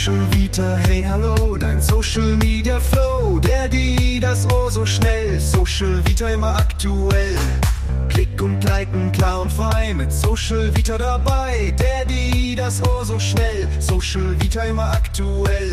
Social Vita, hey hallo, dein Social Media Flow, der, die, das oh so schnell, Social Vita immer aktuell. Klick und liken, klar und frei, mit Social Vita dabei, der, die, das oh so schnell, Social Vita immer aktuell.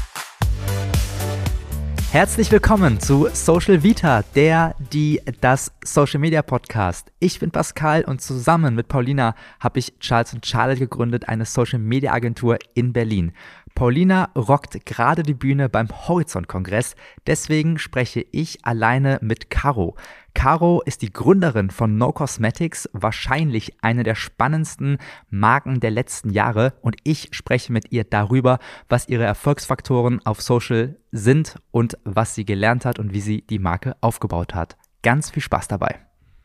Herzlich willkommen zu Social Vita, das Social Media Podcast. Ich bin Pascal und zusammen mit Paulina habe ich Charles & Charlotte gegründet, eine Social Media Agentur in Berlin. Paulina rockt gerade die Bühne beim Horizont-Kongress, deswegen spreche ich alleine mit Caro. Caro ist die Gründerin von No Cosmetics, wahrscheinlich eine der spannendsten Marken der letzten Jahre, und ich spreche mit ihr darüber, was ihre Erfolgsfaktoren auf Social sind und was sie gelernt hat und wie sie die Marke aufgebaut hat. Ganz viel Spaß dabei.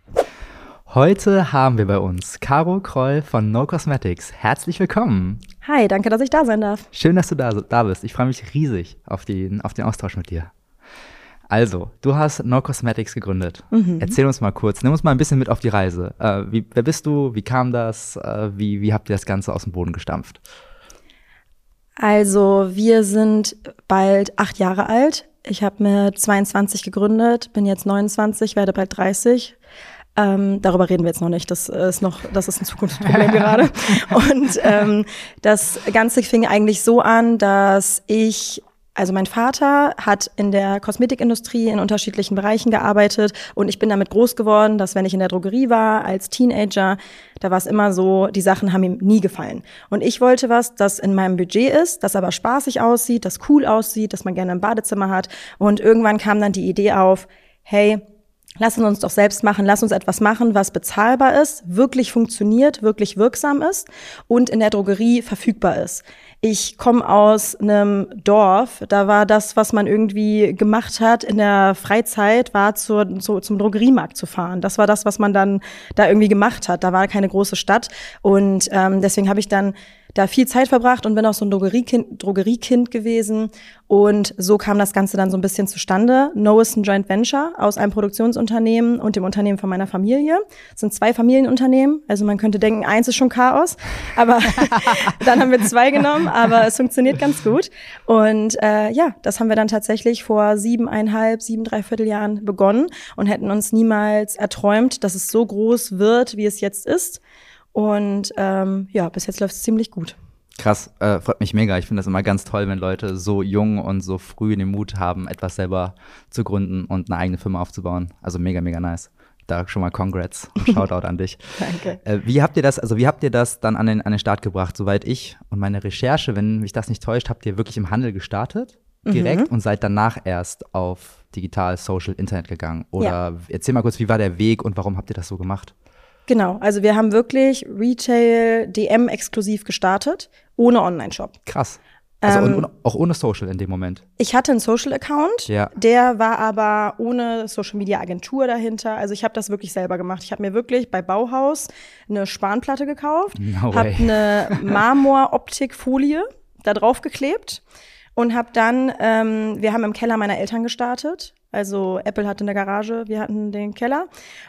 Heute haben wir bei uns Caro Kroll von No Cosmetics. Herzlich willkommen. Hi, danke, dass ich da sein darf. Schön, dass du da bist. Ich freue mich riesig auf den Austausch mit dir. Also, du hast No Cosmetics gegründet. Erzähl uns mal kurz, nimm uns mal ein bisschen mit auf die Reise. Wer bist du? Wie kam das? Wie habt ihr das Ganze aus dem Boden gestampft? Also, wir sind bald 8 Jahre alt. Ich habe mit 22 gegründet, bin jetzt 29, werde bald 30. Darüber reden wir jetzt noch nicht, das ist ein Zukunftsproblem gerade. Und das Ganze fing eigentlich so an, dass mein Vater hat in der Kosmetikindustrie in unterschiedlichen Bereichen gearbeitet und ich bin damit groß geworden, dass wenn ich in der Drogerie war als Teenager, da war es immer so, die Sachen haben ihm nie gefallen. Und ich wollte was, das in meinem Budget ist, das aber spaßig aussieht, das cool aussieht, das man gerne im Badezimmer hat. Und irgendwann kam dann die Idee auf, hey, lass uns doch selbst machen, lass uns etwas machen, was bezahlbar ist, wirklich funktioniert, wirklich wirksam ist und in der Drogerie verfügbar ist. Ich komme aus einem Dorf, da war das, was man irgendwie gemacht hat in der Freizeit, war zum Drogeriemarkt zu fahren. Das war das, was man dann da irgendwie gemacht hat. Da war keine große Stadt und deswegen habe ich dann da viel Zeit verbracht und bin auch so ein Drogeriekind gewesen. Und so kam das Ganze dann so ein bisschen zustande. No ist ein Joint Venture aus einem Produktionsunternehmen und dem Unternehmen von meiner Familie. Es sind 2 Familienunternehmen. Also man könnte denken, eins ist schon Chaos. Aber dann haben wir 2 genommen. Aber es funktioniert ganz gut. Und das haben wir dann tatsächlich vor 7,5 Jahren begonnen und hätten uns niemals erträumt, dass es so groß wird, wie es jetzt ist. Und bis jetzt läuft es ziemlich gut. Krass, freut mich mega. Ich finde das immer ganz toll, wenn Leute so jung und so früh den Mut haben, etwas selber zu gründen und eine eigene Firma aufzubauen. Also mega, mega nice. Da schon mal Congrats und Shoutout an dich. Danke. Wie habt ihr das dann an den Start gebracht? Soweit ich und meine Recherche, wenn mich das nicht täuscht, habt ihr wirklich im Handel gestartet, direkt, und seid danach erst auf digital, Social, Internet gegangen? Oder Erzähl mal kurz, wie war der Weg und warum habt ihr das so gemacht? Genau, also wir haben wirklich Retail, DM exklusiv gestartet, ohne Online-Shop. Krass. Also auch ohne Social in dem Moment? Ich hatte einen Social-Account, der war aber ohne Social-Media-Agentur dahinter. Also ich habe das wirklich selber gemacht. Ich habe mir wirklich bei Bauhaus eine Spanplatte gekauft, habe eine Marmor-Optikfolie da drauf geklebt und habe dann, wir haben im Keller meiner Eltern gestartet. Also Apple hatte eine Garage, wir hatten den Keller.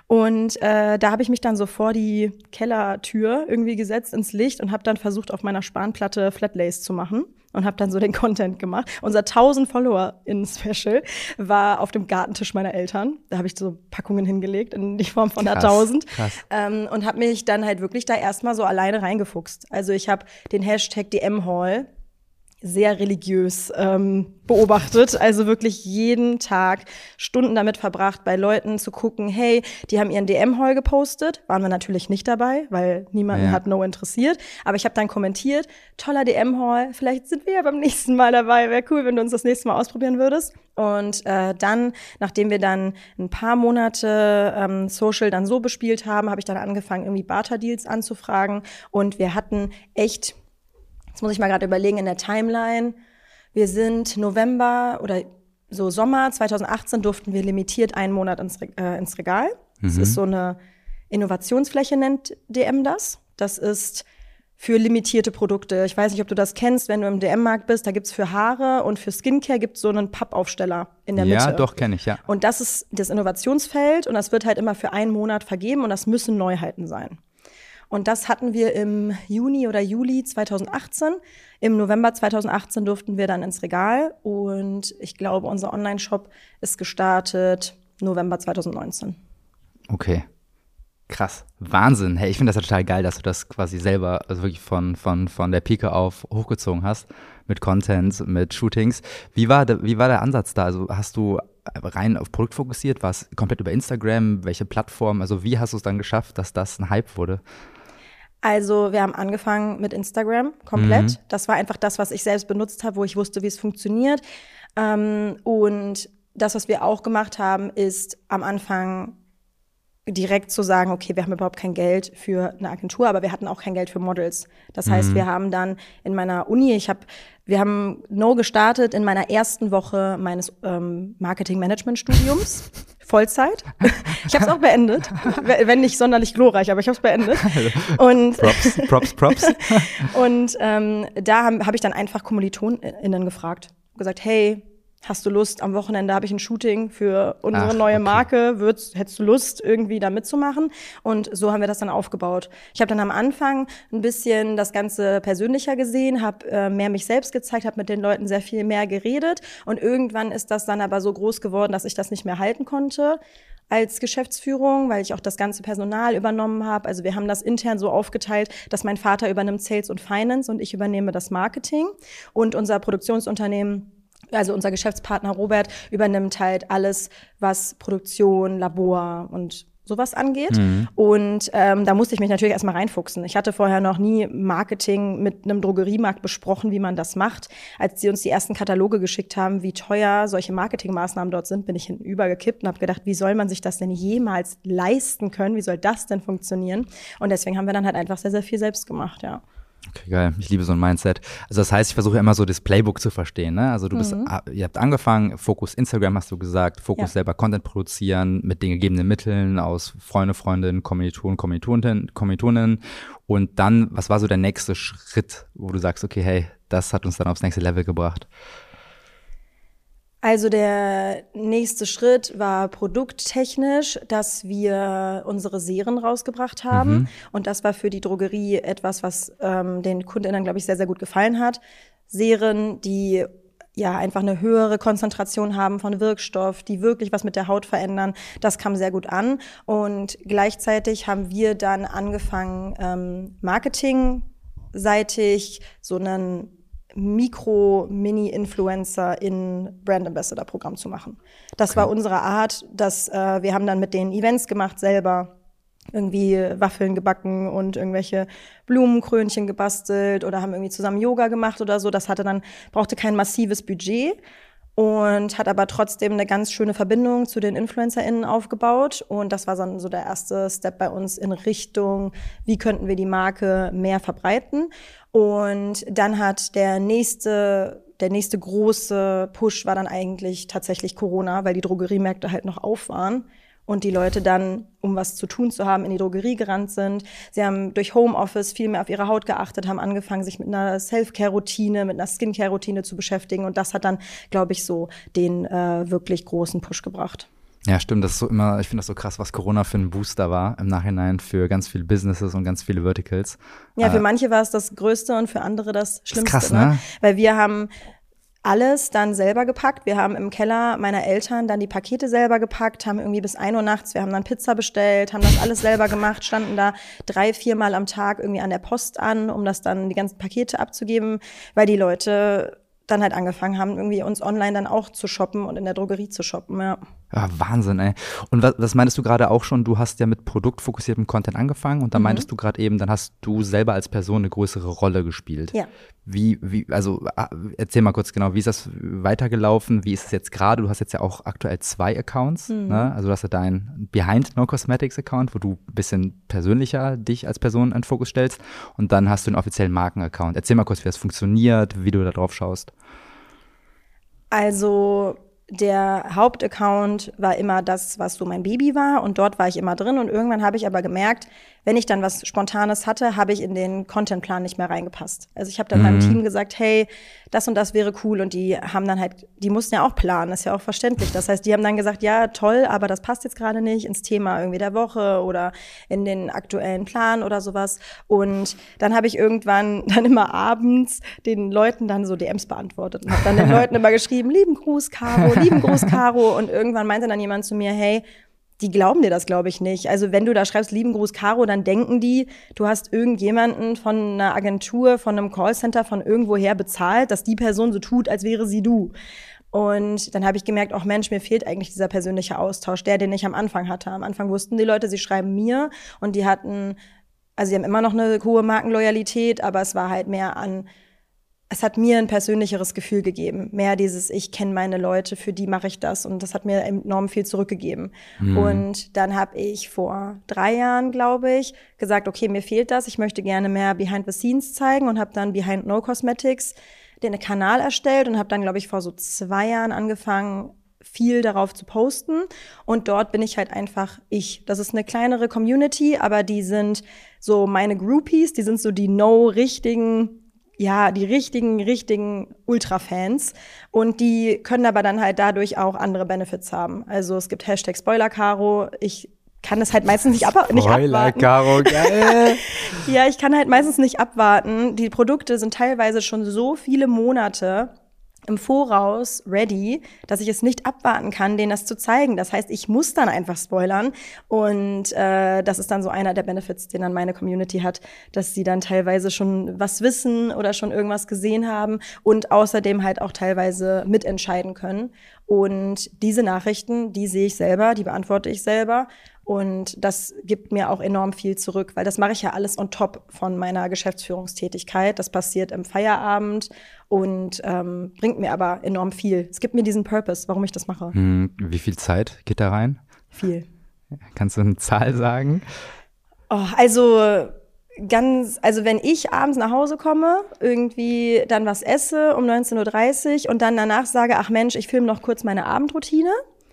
Und da habe ich mich dann so vor die Kellertür irgendwie gesetzt ins Licht und habe dann versucht, auf meiner Spanplatte Flatlace zu machen und habe dann so den Content gemacht. Unser 1000 Follower in Special war auf dem Gartentisch meiner Eltern. Da habe ich so Packungen hingelegt in die Form von 1000. Und habe mich dann halt wirklich da erstmal so alleine reingefuchst. Also ich habe den Hashtag DM Haul sehr religiös beobachtet, also wirklich jeden Tag Stunden damit verbracht, bei Leuten zu gucken, hey, die haben ihren DM-Haul gepostet, waren wir natürlich nicht dabei, weil niemanden hat No interessiert, aber ich habe dann kommentiert, toller DM-Haul, vielleicht sind wir ja beim nächsten Mal dabei, wäre cool, wenn du uns das nächste Mal ausprobieren würdest. Und dann, nachdem wir dann ein paar Monate Social dann so bespielt haben, habe ich dann angefangen, irgendwie Barter-Deals anzufragen und wir hatten echt, jetzt muss ich mal gerade überlegen, in der Timeline, wir sind November oder so Sommer 2018 durften wir limitiert einen Monat ins Regal. Das ist so eine Innovationsfläche, nennt DM das. Das ist für limitierte Produkte. Ich weiß nicht, ob du das kennst, wenn du im DM-Markt bist, da gibt's für Haare und für Skincare gibt's so einen Pappaufsteller in der Mitte. Ja, doch, kenne ich, ja. Und das ist das Innovationsfeld und das wird halt immer für einen Monat vergeben und das müssen Neuheiten sein. Und das hatten wir im Juni oder Juli 2018. Im November 2018 durften wir dann ins Regal. Und ich glaube, unser Online-Shop ist gestartet November 2019. Okay. Krass. Wahnsinn. Hey, ich finde das ja total geil, dass du das quasi selber, also wirklich von der Pike auf hochgezogen hast. Mit Content, mit Shootings. Wie war der Ansatz da? Also hast du rein auf Produkt fokussiert? War es komplett über Instagram? Welche Plattform? Also wie hast du es dann geschafft, dass das ein Hype wurde? Also wir haben angefangen mit Instagram komplett. Das war einfach das, was ich selbst benutzt habe, wo ich wusste, wie es funktioniert. Und das, was wir auch gemacht haben, ist am Anfang direkt zu sagen, okay, wir haben überhaupt kein Geld für eine Agentur, aber wir hatten auch kein Geld für Models. Das heißt, wir haben dann in meiner Uni, wir haben gestartet in meiner ersten Woche meines Marketing-Management-Studiums, Vollzeit. Ich habe es auch beendet, wenn nicht sonderlich glorreich, aber ich habe es beendet. Und Props. Und da hab ich dann einfach KommilitonInnen gefragt, gesagt, hey, hast du Lust, am Wochenende habe ich ein Shooting für unsere neue Marke, hättest du Lust, irgendwie da mitzumachen? Und so haben wir das dann aufgebaut. Ich habe dann am Anfang ein bisschen das Ganze persönlicher gesehen, habe mehr mich selbst gezeigt, habe mit den Leuten sehr viel mehr geredet und irgendwann ist das dann aber so groß geworden, dass ich das nicht mehr halten konnte als Geschäftsführung, weil ich auch das ganze Personal übernommen habe. Also wir haben das intern so aufgeteilt, dass mein Vater übernimmt Sales und Finance und ich übernehme das Marketing und unser Produktionsunternehmen, also unser Geschäftspartner Robert, übernimmt halt alles, was Produktion, Labor und sowas angeht. Und da musste ich mich natürlich erstmal reinfuchsen. Ich hatte vorher noch nie Marketing mit einem Drogeriemarkt besprochen, wie man das macht. Als sie uns die ersten Kataloge geschickt haben, wie teuer solche Marketingmaßnahmen dort sind, bin ich hinübergekippt und habe gedacht, wie soll man sich das denn jemals leisten können? Wie soll das denn funktionieren? Und deswegen haben wir dann halt einfach sehr, sehr viel selbst gemacht, ja. Okay, geil. Ich liebe so ein Mindset. Also das heißt, ich versuche immer so das Playbook zu verstehen, ne? Also ihr habt angefangen, Fokus Instagram hast du gesagt, Fokus selber Content produzieren mit den gegebenen Mitteln aus Freundinnen, Kommilitoninnen. Und dann, was war so der nächste Schritt, wo du sagst, okay, hey, das hat uns dann aufs nächste Level gebracht? Also der nächste Schritt war produkttechnisch, dass wir unsere Serien rausgebracht haben. Und das war für die Drogerie etwas, was den KundInnen, glaube ich, sehr, sehr gut gefallen hat. Serien, die ja einfach eine höhere Konzentration haben von Wirkstoff, die wirklich was mit der Haut verändern. Das kam sehr gut an. Und gleichzeitig haben wir dann angefangen, marketingseitig so einen Mini-Influencer in Brand Ambassador Programm zu machen. Das war unsere Art, dass wir haben dann mit denen Events gemacht selber, irgendwie Waffeln gebacken und irgendwelche Blumenkrönchen gebastelt oder haben irgendwie zusammen Yoga gemacht oder so. Das brauchte kein massives Budget und hat aber trotzdem eine ganz schöne Verbindung zu den InfluencerInnen aufgebaut. Und das war dann so der erste Step bei uns in Richtung, wie könnten wir die Marke mehr verbreiten. Und dann hat der nächste große Push war dann eigentlich tatsächlich Corona, weil die Drogeriemärkte halt noch auf waren. Und die Leute dann, um was zu tun zu haben, in die Drogerie gerannt sind. Sie haben durch Homeoffice viel mehr auf ihre Haut geachtet, haben angefangen, sich mit einer Self-Care-Routine, mit einer Skincare-Routine zu beschäftigen. Und das hat dann, glaube ich, so den wirklich großen Push gebracht. Ja, stimmt. Das ist so immer, ich finde das so krass, was Corona für ein Booster war im Nachhinein für ganz viele Businesses und ganz viele Verticals. Ja, für manche war es das Größte und für andere das Schlimmste. Das ist krass, ne? Weil wir haben alles dann selber gepackt. Wir haben im Keller meiner Eltern dann die Pakete selber gepackt, haben irgendwie bis 1 Uhr nachts, wir haben dann Pizza bestellt, haben das alles selber gemacht, standen da 3-4 Mal am Tag irgendwie an der Post an, um das dann die ganzen Pakete abzugeben, weil die Leute dann halt angefangen haben, irgendwie uns online dann auch zu shoppen und in der Drogerie zu shoppen, ja. Ja, Wahnsinn, ey. Und was meintest du gerade auch schon, du hast ja mit produktfokussiertem Content angefangen und dann meintest du gerade eben, dann hast du selber als Person eine größere Rolle gespielt. Ja. Also erzähl mal kurz genau, wie ist das weitergelaufen, wie ist es jetzt gerade? Du hast jetzt ja auch aktuell 2 Accounts, ne? Also du hast ja deinen Behind No Cosmetics Account, wo du ein bisschen persönlicher dich als Person in den Fokus stellst und dann hast du einen offiziellen Marken-Account. Erzähl mal kurz, wie das funktioniert, wie du da drauf schaust. Also der Hauptaccount war immer das, was so mein Baby war und dort war ich immer drin und irgendwann habe ich aber gemerkt, wenn ich dann was Spontanes hatte, habe ich in den Contentplan nicht mehr reingepasst. Also ich habe dann meinem Team gesagt, hey, das und das wäre cool und die haben dann halt, die mussten ja auch planen, ist ja auch verständlich. Das heißt, die haben dann gesagt, ja, toll, aber das passt jetzt gerade nicht ins Thema irgendwie der Woche oder in den aktuellen Plan oder sowas. Und dann habe ich irgendwann dann immer abends den Leuten dann so DMs beantwortet und habe dann den Leuten immer geschrieben, lieben Gruß, Caro. Und irgendwann meinte dann jemand zu mir, hey, die glauben dir das, glaube ich, nicht. Also wenn du da schreibst, lieben Gruß, Caro, dann denken die, du hast irgendjemanden von einer Agentur, von einem Callcenter, von irgendwoher bezahlt, dass die Person so tut, als wäre sie du. Und dann habe ich gemerkt, ach Mensch, mir fehlt eigentlich dieser persönliche Austausch, den ich am Anfang hatte. Am Anfang wussten die Leute, sie schreiben mir und die haben immer noch eine hohe Markenloyalität, aber es war halt mehr es hat mir ein persönlicheres Gefühl gegeben. Mehr dieses, ich kenne meine Leute, für die mache ich das. Und das hat mir enorm viel zurückgegeben. Und dann habe ich vor 3 Jahren, glaube ich, gesagt, okay, mir fehlt das. Ich möchte gerne mehr Behind the Scenes zeigen und habe dann Behind No Cosmetics den Kanal erstellt und habe dann, glaube ich, vor so 2 Jahren angefangen, viel darauf zu posten. Und dort bin ich halt einfach ich. Das ist eine kleinere Community, aber die sind so meine Groupies, die sind so die die richtigen Ultra-Fans und die können aber dann halt dadurch auch andere Benefits haben. Also es gibt Hashtag Spoiler-Caro, ich kann das halt meistens nicht abwarten. Spoiler-Caro, geil! Ja, ich kann halt meistens nicht abwarten. Die Produkte sind teilweise schon so viele Monate im Voraus ready, dass ich es nicht abwarten kann, denen das zu zeigen. Das heißt, ich muss dann einfach spoilern und das ist dann so einer der Benefits, den dann meine Community hat, dass sie dann teilweise schon was wissen oder schon irgendwas gesehen haben und außerdem halt auch teilweise mitentscheiden können. Und diese Nachrichten, die sehe ich selber, die beantworte ich selber. Und das gibt mir auch enorm viel zurück, weil das mache ich ja alles on top von meiner Geschäftsführungstätigkeit. Das passiert im Feierabend und bringt mir aber enorm viel. Es gibt mir diesen Purpose, warum ich das mache. Wie viel Zeit geht da rein? Viel. Kannst du eine Zahl sagen? Oh, also wenn ich abends nach Hause komme, irgendwie dann was esse um 19:30 Uhr und dann danach sage, ach Mensch, ich filme noch kurz meine Abendroutine.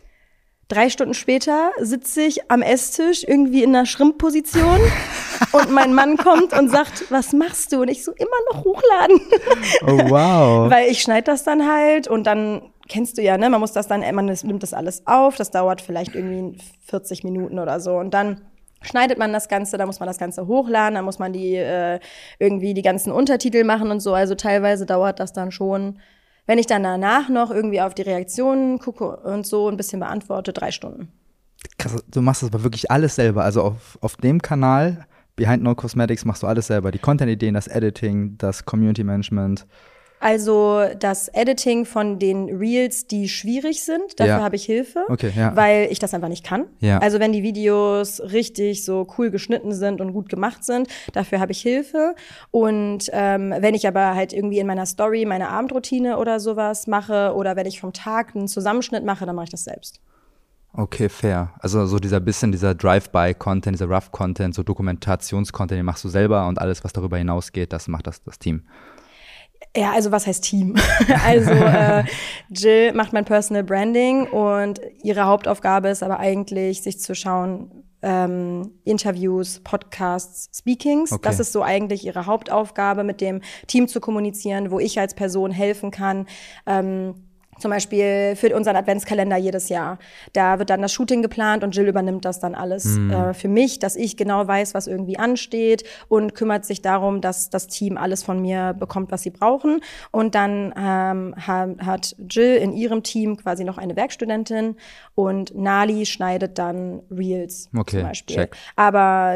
3 Stunden später sitze ich am Esstisch irgendwie in einer Schrimpposition und mein Mann kommt und sagt, was machst du? Und ich so, immer noch hochladen. Oh, wow. Weil ich schneide das dann halt und dann, kennst du ja, ne, man nimmt das alles auf, das dauert vielleicht irgendwie 40 Minuten oder so und dann schneidet man das Ganze, dann muss man das Ganze hochladen, dann muss man irgendwie die ganzen Untertitel machen und so, also teilweise dauert das dann schon. Wenn ich dann danach noch irgendwie auf die Reaktionen gucke und so ein bisschen beantworte, 3 Stunden. Krass, du machst das aber wirklich alles selber. Also auf dem Kanal, Behind No Cosmetics, machst du alles selber. Die Content-Ideen, das Editing, das Community-Management. Also das Editing von den Reels, die schwierig sind, dafür habe ich Hilfe, weil ich das einfach nicht kann. Ja. Also wenn die Videos richtig so cool geschnitten sind und gut gemacht sind, dafür habe ich Hilfe. Und wenn ich aber halt irgendwie in meiner Story meine Abendroutine oder sowas mache oder wenn ich vom Tag einen Zusammenschnitt mache, dann mache ich das selbst. Okay, fair. Also so dieser Drive-by-Content, dieser Rough-Content, so Dokumentationscontent, den machst du selber und alles, was darüber hinausgeht, das macht das Team. Ja, also was heißt Team? Also Jill macht mein Personal Branding und ihre Hauptaufgabe ist aber eigentlich, sich zu schauen, Interviews, Podcasts, Speakings. Okay. Das ist so eigentlich ihre Hauptaufgabe, mit dem Team zu kommunizieren, wo ich als Person helfen kann. Zum Beispiel für unseren Adventskalender jedes Jahr. Da wird dann das Shooting geplant und Jill übernimmt das dann alles für mich, dass ich genau weiß, was irgendwie ansteht und kümmert sich darum, dass das Team alles von mir bekommt, was sie brauchen. Und dann hat Jill in ihrem Team quasi noch eine Werkstudentin und Nali schneidet dann Reels zum Beispiel. Check. Aber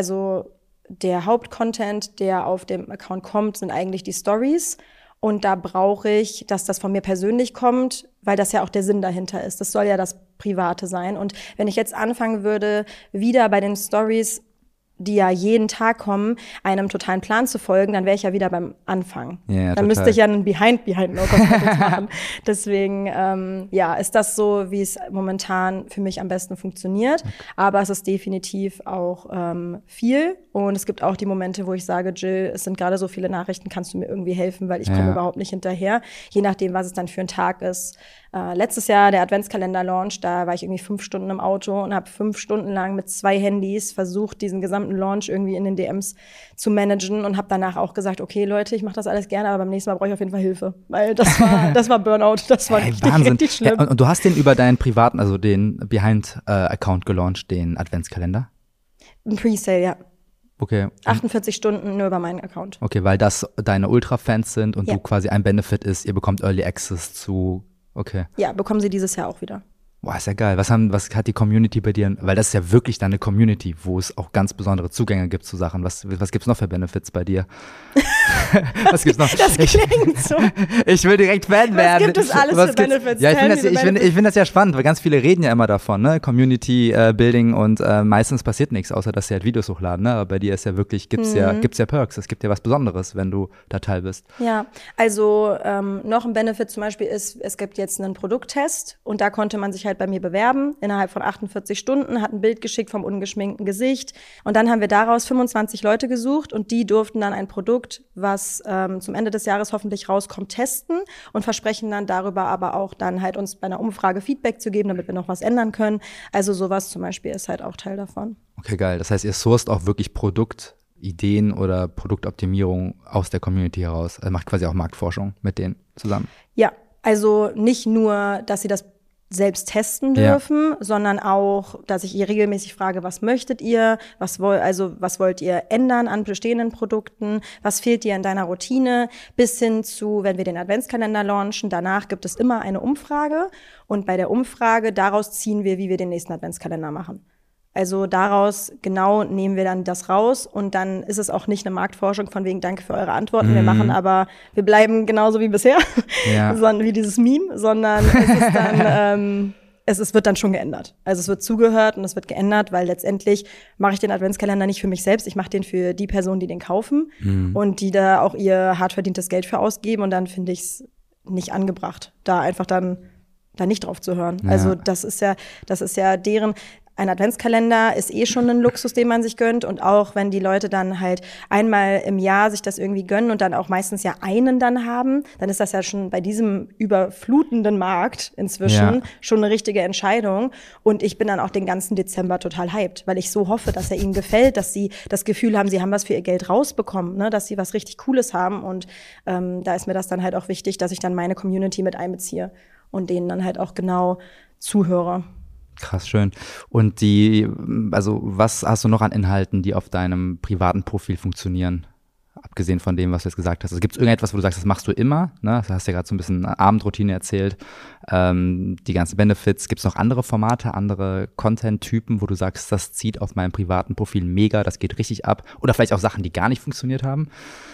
der Hauptcontent, der auf dem Account kommt, sind eigentlich die Stories. Und da brauche ich, dass das von mir persönlich kommt, weil das ja auch der Sinn dahinter ist. Das soll ja das Private sein. Und wenn ich jetzt anfangen würde, wieder bei den Stories die ja jeden Tag kommen, einem totalen Plan zu folgen, dann wäre ich ja wieder beim Anfang. Ja, dann müsste ich ja einen Behind-No-Cosmetics machen. Deswegen, ist das so, wie es momentan für mich am besten funktioniert. Okay. Aber es ist definitiv auch viel. Und es gibt auch die Momente, wo ich sage, Jill, es sind gerade so viele Nachrichten, kannst du mir irgendwie helfen, weil ich komme überhaupt nicht hinterher. Je nachdem, was es dann für ein Tag ist. Letztes Jahr, der Adventskalender-Launch, da war ich irgendwie 5 Stunden im Auto und habe 5 Stunden lang mit 2 Handys versucht, diesen gesamten Launch irgendwie in den DMs zu managen und habe danach auch gesagt, okay, Leute, ich mache das alles gerne, aber beim nächsten Mal brauche ich auf jeden Fall Hilfe, weil das war Burnout, das war richtig schlimm. Ja, und du hast den über deinen privaten, also den Behind-Account gelauncht, den Adventskalender? Ein Presale, ja. Okay. 48 Stunden nur über meinen Account. Okay, weil das deine Ultra-Fans sind und du quasi ein Benefit ist, ihr bekommt Early Access zu. Okay. Ja, bekommen sie dieses Jahr auch wieder. Boah, ist ja geil. Was hat die Community bei dir? Weil das ist ja wirklich deine Community, wo es auch ganz besondere Zugänge gibt zu Sachen. Was gibt's noch für Benefits bei dir? Was gibt's noch? Das klingt so. Ich will direkt Fan werden. Was gibt es alles für Benefits? Ja, ich finde das ja spannend, weil ganz viele reden ja immer davon, ne? Community Building und meistens passiert nichts, außer dass sie halt Videos hochladen, ne? Aber bei dir ist ja wirklich, gibt's ja Perks. Es gibt ja was Besonderes, wenn du da Teil bist. Ja, also noch ein Benefit zum Beispiel ist, es gibt jetzt einen Produkttest und da konnte man sich halt bei mir bewerben, innerhalb von 48 Stunden, hat ein Bild geschickt vom ungeschminkten Gesicht und dann haben wir daraus 25 Leute gesucht und die durften dann ein Produkt, was zum Ende des Jahres hoffentlich rauskommt, testen und versprechen dann darüber aber auch dann halt uns bei einer Umfrage Feedback zu geben, damit wir noch was ändern können. Also sowas zum Beispiel ist halt auch Teil davon. Okay, geil. Das heißt, ihr sourced auch wirklich Produktideen oder Produktoptimierung aus der Community heraus. Also macht quasi auch Marktforschung mit denen zusammen. Ja, also nicht nur, dass sie das selbst testen dürfen, sondern auch, dass ich ihr regelmäßig frage, was möchtet ihr, was wollt ihr ändern an bestehenden Produkten, was fehlt dir in deiner Routine, bis hin zu, wenn wir den Adventskalender launchen, danach gibt es immer eine Umfrage und bei der Umfrage, daraus ziehen wir, wie wir den nächsten Adventskalender machen. Also daraus genau nehmen wir dann das raus und dann ist es auch nicht eine Marktforschung von wegen danke für eure Antworten, wir bleiben genauso wie bisher, sondern wie dieses Meme, sondern es ist dann, es wird dann schon geändert. Also es wird zugehört und es wird geändert, weil letztendlich mache ich den Adventskalender nicht für mich selbst, ich mache den für die Personen, die den kaufen und die da auch ihr hart verdientes Geld für ausgeben und dann finde ich es nicht angebracht, da einfach dann da nicht drauf zu hören. Ja. Also das ist ja deren. Ein Adventskalender ist schon ein Luxus, den man sich gönnt und auch wenn die Leute dann halt einmal im Jahr sich das irgendwie gönnen und dann auch meistens ja einen dann haben, dann ist das ja schon bei diesem überflutenden Markt inzwischen schon eine richtige Entscheidung und ich bin dann auch den ganzen Dezember total hyped, weil ich so hoffe, dass er ihnen gefällt, dass sie das Gefühl haben, sie haben was für ihr Geld rausbekommen, ne, dass sie was richtig Cooles haben und da ist mir das dann halt auch wichtig, dass ich dann meine Community mit einbeziehe und denen dann halt auch genau zuhöre. Krass, schön. Und was hast du noch an Inhalten, die auf deinem privaten Profil funktionieren? Abgesehen von dem, was du jetzt gesagt hast. Also gibt es irgendetwas, wo du sagst, das machst du immer? Ne? Du hast ja gerade so ein bisschen Abendroutine erzählt. Die ganzen Benefits. Gibt es noch andere Formate, andere Content-Typen, wo du sagst, das zieht auf meinem privaten Profil mega, das geht richtig ab? Oder vielleicht auch Sachen, die gar nicht funktioniert haben?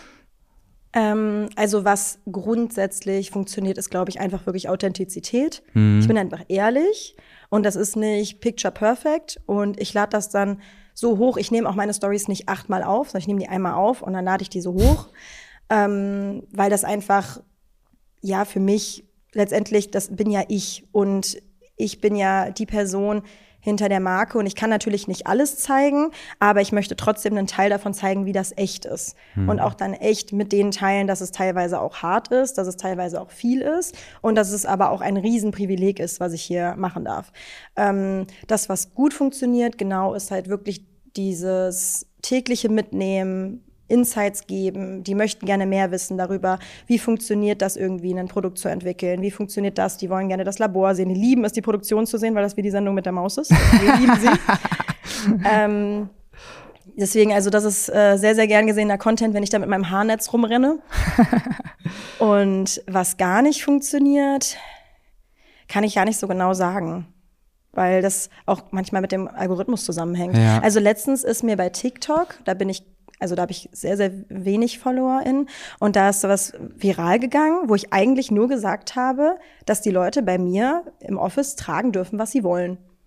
Also was grundsätzlich funktioniert, ist, glaube ich, einfach wirklich Authentizität. Ich bin einfach ehrlich und das ist nicht picture perfect und ich lade das dann so hoch. Ich nehme auch meine Stories nicht 8-mal auf, sondern ich nehme die einmal auf und dann lade ich die so hoch, weil das einfach, ja, für mich letztendlich, das bin ja ich und ich bin ja die Person hinter der Marke und ich kann natürlich nicht alles zeigen, aber ich möchte trotzdem einen Teil davon zeigen, wie das echt ist. Und auch dann echt mit den Teilen, dass es teilweise auch hart ist, dass es teilweise auch viel ist und dass es aber auch ein Riesenprivileg ist, was ich hier machen darf. Das, was gut funktioniert, genau, ist halt wirklich dieses tägliche Mitnehmen, Insights geben, die möchten gerne mehr wissen darüber, wie funktioniert das irgendwie, ein Produkt zu entwickeln, wie funktioniert das, die wollen gerne das Labor sehen, die lieben es, die Produktion zu sehen, weil das wie die Sendung mit der Maus ist, wir lieben sie. Deswegen, also das ist sehr, sehr gern gesehener Content, wenn ich da mit meinem Haarnetz rumrenne. Und was gar nicht funktioniert, kann ich gar nicht so genau sagen, weil das auch manchmal mit dem Algorithmus zusammenhängt. Ja. Also letztens ist mir bei TikTok, da habe ich sehr, sehr wenig FollowerInnen und da ist sowas viral gegangen, wo ich eigentlich nur gesagt habe, dass die Leute bei mir im Office tragen dürfen, was sie wollen.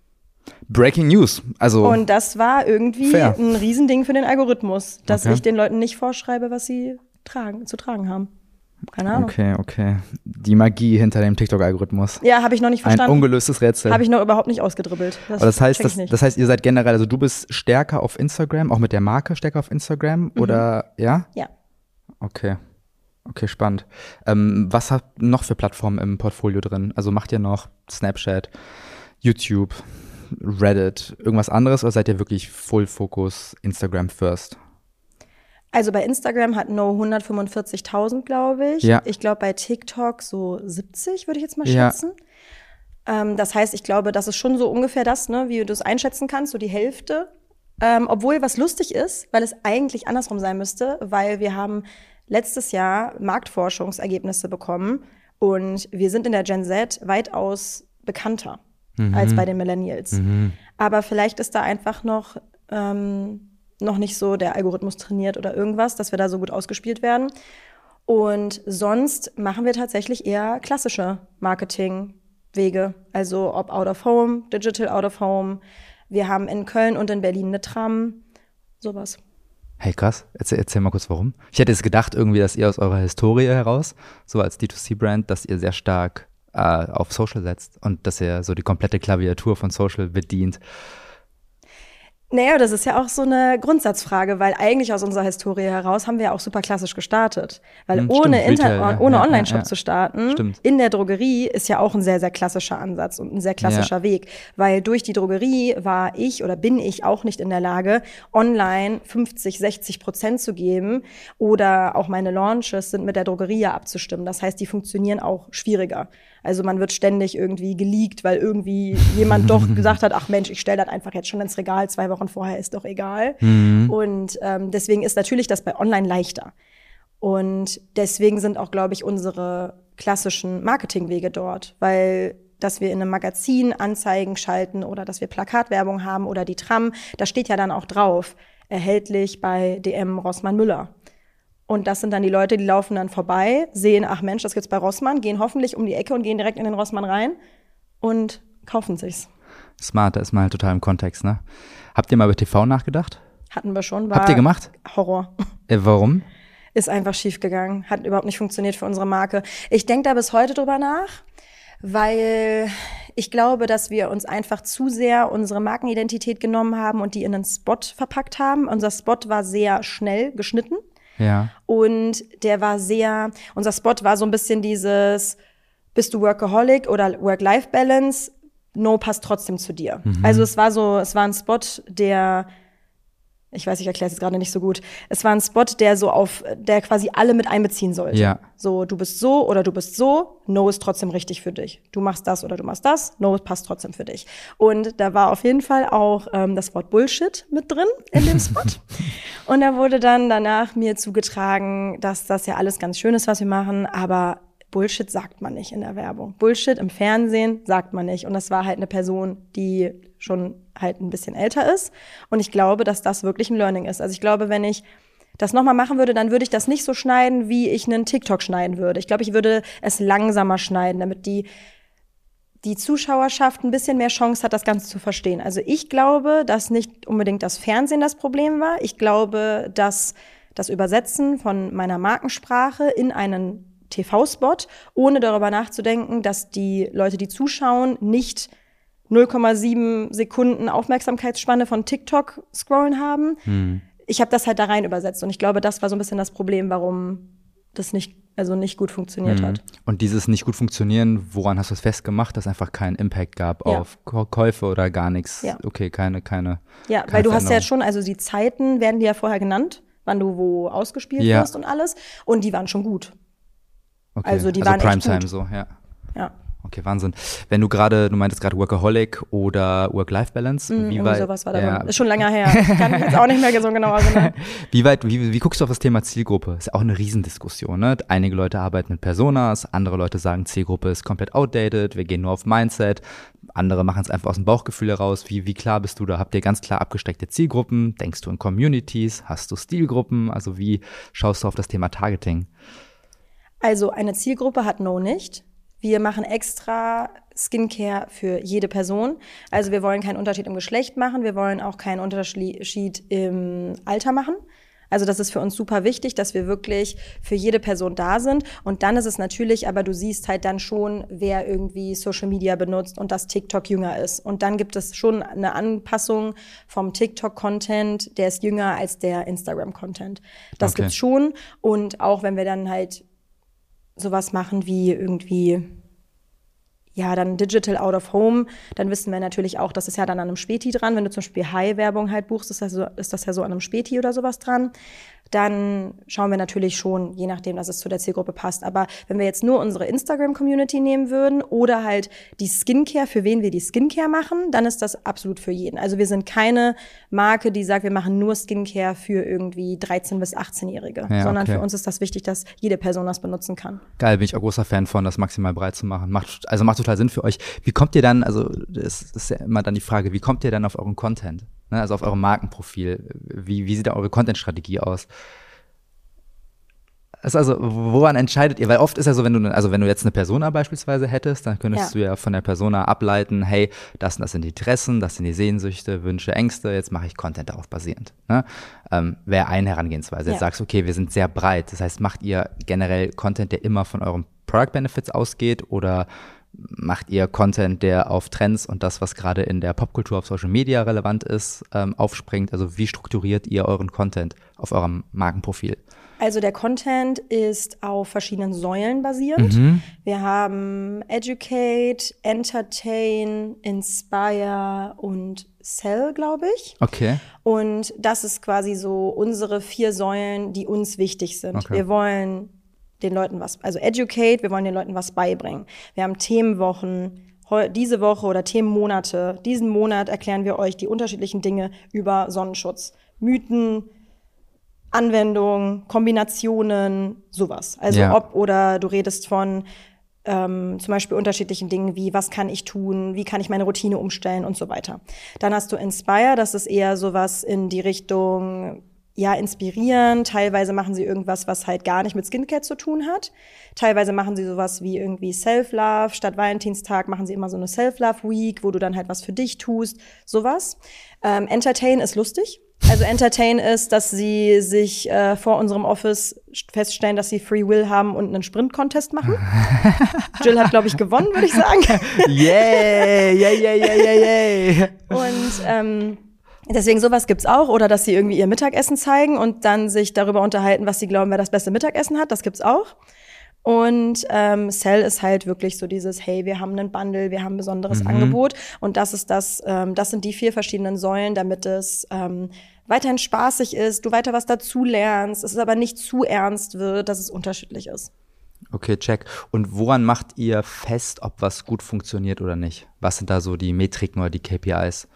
Breaking News. Also und das war irgendwie ein Riesending für den Algorithmus, dass ich den Leuten nicht vorschreibe, was sie zu tragen haben. Keine Ahnung. Okay. Die Magie hinter dem TikTok-Algorithmus. Ja, habe ich noch nicht verstanden. Ein ungelöstes Rätsel. Habe ich noch überhaupt nicht ausgedribbelt. Das heißt, ihr seid generell, also du bist stärker auf Instagram, auch mit der Marke stärker auf Instagram, oder ja? Ja. Okay, spannend. Was habt ihr noch für Plattformen im Portfolio drin? Also macht ihr noch Snapchat, YouTube, Reddit, irgendwas anderes, oder seid ihr wirklich Full Focus Instagram first? Also bei Instagram hat No 145.000, glaube ich. Ja. Ich glaube bei TikTok so 70, würde ich jetzt mal schätzen. Das heißt, ich glaube, das ist schon so ungefähr das, ne, wie du es einschätzen kannst, so die Hälfte. Obwohl, was lustig ist, weil es eigentlich andersrum sein müsste, weil wir haben letztes Jahr Marktforschungsergebnisse bekommen und wir sind in der Gen Z weitaus bekannter als bei den Millennials. Aber vielleicht ist da einfach noch nicht so der Algorithmus trainiert oder irgendwas, dass wir da so gut ausgespielt werden. Und sonst machen wir tatsächlich eher klassische Marketingwege. Also ob out of home, digital out of home. Wir haben in Köln und in Berlin eine Tram, sowas. Hey, krass. Erzähl mal kurz, warum. Ich hätte jetzt gedacht, irgendwie, dass ihr aus eurer Historie heraus, so als D2C-Brand, dass ihr sehr stark auf Social setzt und dass ihr so die komplette Klaviatur von Social bedient. Naja, das ist ja auch so eine Grundsatzfrage, weil eigentlich aus unserer Historie heraus haben wir ja auch super klassisch gestartet. Weil ohne Online-Shop zu starten, in der Drogerie ist ja auch ein sehr, sehr klassischer Ansatz und ein sehr klassischer Weg. Weil durch die Drogerie bin ich auch nicht in der Lage, online 50-60% zu geben oder auch meine Launches sind mit der Drogerie ja abzustimmen. Das heißt, die funktionieren auch schwieriger. Also man wird ständig irgendwie geleakt, weil irgendwie jemand doch gesagt hat, ach Mensch, ich stelle das einfach jetzt schon ins Regal, 2 Wochen vorher ist doch egal. Und deswegen ist natürlich das bei Online leichter. Und deswegen sind auch, glaube ich, unsere klassischen Marketingwege dort, weil dass wir in einem Magazin Anzeigen schalten oder dass wir Plakatwerbung haben oder die Tram, da steht ja dann auch drauf, erhältlich bei DM Rossmann Müller. Und das sind dann die Leute, die laufen dann vorbei, sehen, ach Mensch, das gibt's bei Rossmann, gehen hoffentlich um die Ecke und gehen direkt in den Rossmann rein und kaufen sich's. Smart, da ist man halt total im Kontext, ne? Habt ihr mal über TV nachgedacht? Hatten wir schon. Habt ihr gemacht? Horror. Warum? Ist einfach schief gegangen, hat überhaupt nicht funktioniert für unsere Marke. Ich denke da bis heute drüber nach, weil ich glaube, dass wir uns einfach zu sehr unsere Markenidentität genommen haben und die in einen Spot verpackt haben. Unser Spot war sehr schnell geschnitten. Ja. Und unser Spot war so ein bisschen dieses, bist du Workaholic oder Work-Life-Balance? No, passt trotzdem zu dir. Also es war ein Spot, der, ich weiß, ich erkläre es jetzt gerade nicht so gut. Es war ein Spot, der quasi alle mit einbeziehen sollte. Ja. So, du bist so oder du bist so, No ist trotzdem richtig für dich. Du machst das oder du machst das, No passt trotzdem für dich. Und da war auf jeden Fall auch das Wort Bullshit mit drin in dem Spot. Und da wurde dann danach mir zugetragen, dass das ja alles ganz schön ist, was wir machen, aber Bullshit sagt man nicht in der Werbung. Bullshit im Fernsehen sagt man nicht. Und das war halt eine Person, die schon halt ein bisschen älter ist. Und ich glaube, dass das wirklich ein Learning ist. Also ich glaube, wenn ich das nochmal machen würde, dann würde ich das nicht so schneiden, wie ich einen TikTok schneiden würde. Ich glaube, ich würde es langsamer schneiden, damit die Zuschauerschaft ein bisschen mehr Chance hat, das Ganze zu verstehen. Also ich glaube, dass nicht unbedingt das Fernsehen das Problem war. Ich glaube, dass das Übersetzen von meiner Markensprache in einen TV-Spot, ohne darüber nachzudenken, dass die Leute, die zuschauen, nicht 0,7 Sekunden Aufmerksamkeitsspanne von TikTok scrollen haben. Ich habe das halt da rein übersetzt und ich glaube, das war so ein bisschen das Problem, warum das nicht gut funktioniert hat. Und dieses nicht gut funktionieren, woran hast du es festgemacht, dass einfach keinen Impact gab auf Käufe oder gar nichts? Ja. Okay, keine Ja, weil du hast ja schon, also die Zeiten werden dir ja vorher genannt, wann du wo ausgespielt wirst und alles. Und die waren schon gut. Okay. Also die waren Primetime echt gut. So, ja. Ja. Okay, Wahnsinn. Wenn du meintest gerade Workaholic oder Work-Life-Balance. Wie weit? Sowas war da drin. Ist schon länger her. Ich kann mich jetzt auch nicht mehr so genau erinnern. Wie guckst du auf das Thema Zielgruppe? Ist ja auch eine Riesendiskussion, ne? Einige Leute arbeiten mit Personas, andere Leute sagen, Zielgruppe ist komplett outdated, wir gehen nur auf Mindset. Andere machen es einfach aus dem Bauchgefühl heraus. Wie klar bist du da? Habt ihr ganz klar abgesteckte Zielgruppen? Denkst du in Communities? Hast du Stilgruppen? Also wie schaust du auf das Thema Targeting? Also eine Zielgruppe hat No nicht. Wir machen extra Skincare für jede Person. Also wir wollen keinen Unterschied im Geschlecht machen, wir wollen auch keinen Unterschied im Alter machen. Also das ist für uns super wichtig, dass wir wirklich für jede Person da sind. Und dann ist es natürlich, aber du siehst halt dann schon, wer irgendwie Social Media benutzt und dass TikTok jünger ist. Und dann gibt es schon eine Anpassung vom TikTok-Content, der ist jünger als der Instagram-Content. Das gibt's schon. Und auch wenn wir dann halt sowas machen wie irgendwie dann Digital Out of Home, dann wissen wir natürlich auch, das ist ja dann an einem Späti dran. Wenn du zum Beispiel High-Werbung halt buchst, ist das ja so an einem Späti oder sowas dran. Dann schauen wir natürlich schon, je nachdem, dass es zu der Zielgruppe passt. Aber wenn wir jetzt nur unsere Instagram-Community nehmen würden oder halt die Skincare, für wen wir die Skincare machen, dann ist das absolut für jeden. Also wir sind keine Marke, die sagt, wir machen nur Skincare für irgendwie 13- bis 18-Jährige, sondern für uns ist das wichtig, dass jede Person das benutzen kann. Geil, bin ich auch großer Fan von, das maximal breit zu machen. Macht total Sinn für euch. Wie kommt ihr dann, also das ist ja immer dann die Frage, wie kommt ihr dann auf euren Content? Ne, also auf eurem Markenprofil. Wie sieht da eure Content-Strategie aus? Also woran entscheidet ihr? Weil oft ist ja so, wenn du jetzt eine Persona beispielsweise hättest, dann könntest du ja von der Persona ableiten, hey, das sind die Interessen, das sind die Sehnsüchte, Wünsche, Ängste, jetzt mache ich Content darauf basierend. Ne? Wäre eine Herangehensweise. Jetzt sagst du, okay, wir sind sehr breit. Das heißt, macht ihr generell Content, der immer von euren Product Benefits ausgeht, oder macht ihr Content, der auf Trends und das, was gerade in der Popkultur auf Social Media relevant ist, aufspringt? Also wie strukturiert ihr euren Content auf eurem Markenprofil? Also der Content ist auf verschiedenen Säulen basierend. Wir haben Educate, Entertain, Inspire und Sell, glaube ich. Okay. Und das ist quasi so unsere 4 Säulen, die uns wichtig sind. Okay. Wir wollen den Leuten educate, wir wollen den Leuten was beibringen. Wir haben Themenwochen, diese Woche oder Themenmonate. Diesen Monat erklären wir euch die unterschiedlichen Dinge über Sonnenschutz. Mythen, Anwendungen, Kombinationen, sowas. Also oder du redest von zum Beispiel unterschiedlichen Dingen wie, was kann ich tun, wie kann ich meine Routine umstellen und so weiter. Dann hast du Inspire, das ist eher sowas in die Richtung inspirieren. Teilweise machen sie irgendwas, was halt gar nicht mit Skincare zu tun hat. Teilweise machen sie sowas wie irgendwie Self-Love. Statt Valentinstag machen sie immer so eine Self-Love-Week, wo du dann halt was für dich tust. Sowas. Entertain ist lustig. Also Entertain ist, dass sie sich vor unserem Office feststellen, dass sie Free Will haben und einen Sprint-Contest machen. Jill hat, glaube ich, gewonnen, würde ich sagen. Yay! Und deswegen sowas gibt's auch. Oder dass sie irgendwie ihr Mittagessen zeigen und dann sich darüber unterhalten, was sie glauben, wer das beste Mittagessen hat. Das gibt's auch. Und Sell ist halt wirklich so dieses, hey, wir haben einen Bundle, wir haben ein besonderes Angebot. Und das ist das sind die 4 verschiedenen Säulen, damit es weiterhin spaßig ist, du weiter was dazu lernst, es aber nicht zu ernst wird, dass es unterschiedlich ist. Okay, check. Und woran macht ihr fest, ob was gut funktioniert oder nicht? Was sind da so die Metriken oder die KPIs?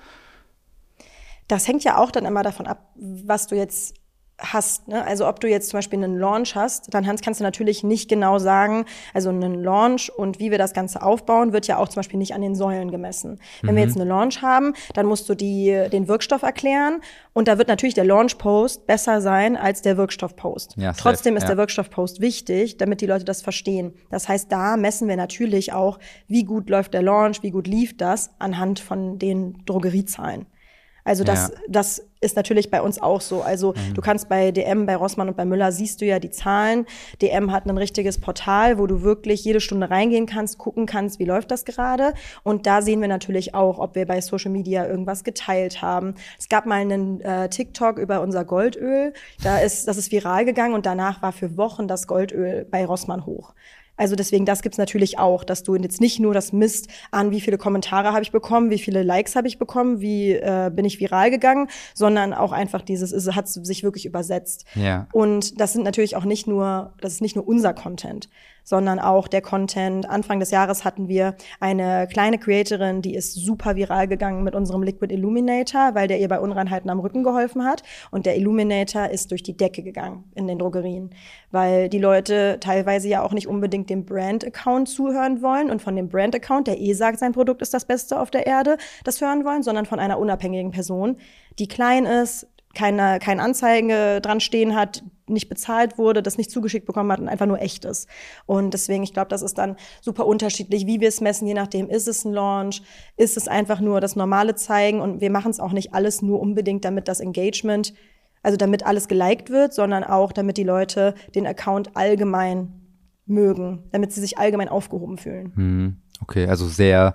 Das hängt ja auch dann immer davon ab, was du jetzt hast, ne? Also ob du jetzt zum Beispiel einen Launch hast, dann kannst du natürlich nicht genau sagen, also einen Launch und wie wir das Ganze aufbauen, wird ja auch zum Beispiel nicht an den Säulen gemessen. Wenn wir jetzt einen Launch haben, dann musst du den Wirkstoff erklären und da wird natürlich der Launch-Post besser sein als der Wirkstoff-Post. Ja, trotzdem ist der Wirkstoff-Post wichtig, damit die Leute das verstehen. Das heißt, da messen wir natürlich auch, wie gut läuft der Launch, wie gut lief das anhand von den Drogeriezahlen. Also das ist natürlich bei uns auch so. Also du kannst bei DM, bei Rossmann und bei Müller siehst du ja die Zahlen. DM hat ein richtiges Portal, wo du wirklich jede Stunde reingehen kannst, gucken kannst, wie läuft das gerade. Und da sehen wir natürlich auch, ob wir bei Social Media irgendwas geteilt haben. Es gab mal einen TikTok über unser Goldöl. Das ist viral gegangen und danach war für Wochen das Goldöl bei Rossmann hoch. Also deswegen, das gibt's natürlich auch, dass du jetzt nicht nur das misst an, wie viele Kommentare habe ich bekommen, wie viele Likes habe ich bekommen, wie bin ich viral gegangen, sondern auch einfach hat sich wirklich übersetzt. Ja. Und das sind natürlich auch das ist nicht nur unser Content, sondern auch der Content. Anfang des Jahres hatten wir eine kleine Creatorin, die ist super viral gegangen mit unserem Liquid Illuminator, weil der ihr bei Unreinheiten am Rücken geholfen hat. Und der Illuminator ist durch die Decke gegangen in den Drogerien, weil die Leute teilweise ja auch nicht unbedingt dem Brand-Account zuhören wollen und von dem Brand-Account, der sagt, sein Produkt ist das Beste auf der Erde, das hören wollen, sondern von einer unabhängigen Person, die klein ist, keine Anzeige dran stehen hat, nicht bezahlt wurde, das nicht zugeschickt bekommen hat und einfach nur echt ist. Und deswegen, ich glaube, das ist dann super unterschiedlich, wie wir es messen, je nachdem, ist es ein Launch, ist es einfach nur das normale Zeigen und wir machen es auch nicht alles nur unbedingt, damit das Engagement, also damit alles geliked wird, sondern auch, damit die Leute den Account allgemein mögen, damit sie sich allgemein aufgehoben fühlen. Okay, also sehr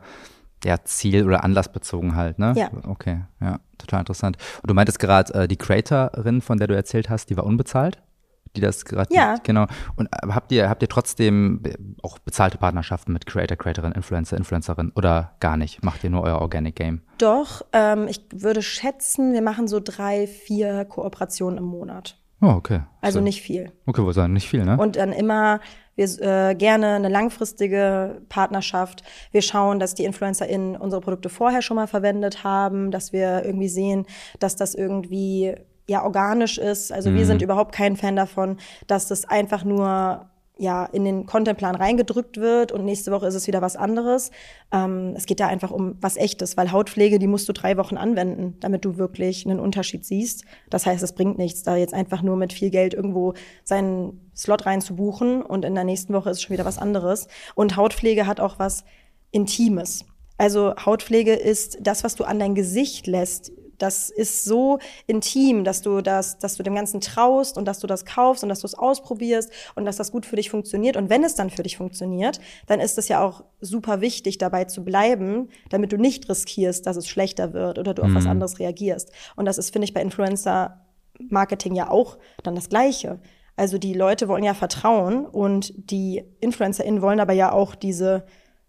ziel- oder anlassbezogen halt, ne? Ja. Okay, ja, total interessant. Und du meintest gerade, die Creatorin, von der du erzählt hast, die war unbezahlt? Die das gerade, ja. Genau. Und habt ihr trotzdem auch bezahlte Partnerschaften mit Creator, Creatorin, Influencer, Influencerin oder gar nicht? Macht ihr nur euer Organic Game? Doch, ich würde schätzen, wir machen so 3-4 Kooperationen im Monat. Oh, okay. Also nicht viel. Okay, wohl sagen, nicht viel, ne? Und dann immer gerne eine langfristige Partnerschaft. Wir schauen, dass die InfluencerInnen unsere Produkte vorher schon mal verwendet haben, dass wir irgendwie sehen, dass das irgendwie organisch ist. Also wir sind überhaupt kein Fan davon, dass das einfach nur in den Contentplan reingedrückt wird und nächste Woche ist es wieder was anderes. Es geht da einfach um was Echtes, weil Hautpflege, die musst du 3 Wochen anwenden, damit du wirklich einen Unterschied siehst. Das heißt, es bringt nichts, da jetzt einfach nur mit viel Geld irgendwo seinen Slot reinzubuchen und in der nächsten Woche ist es schon wieder was anderes. Und Hautpflege hat auch was Intimes. Also Hautpflege ist das, was du an dein Gesicht lässt. Das ist so intim, dass du dem Ganzen traust und dass du das kaufst und dass du es ausprobierst und dass das gut für dich funktioniert. Und wenn es dann für dich funktioniert, dann ist es ja auch super wichtig, dabei zu bleiben, damit du nicht riskierst, dass es schlechter wird oder du auf was anderes reagierst. Und das ist, finde ich, bei Influencer-Marketing ja auch dann das Gleiche. Also die Leute wollen ja vertrauen und die InfluencerInnen wollen aber ja auch diese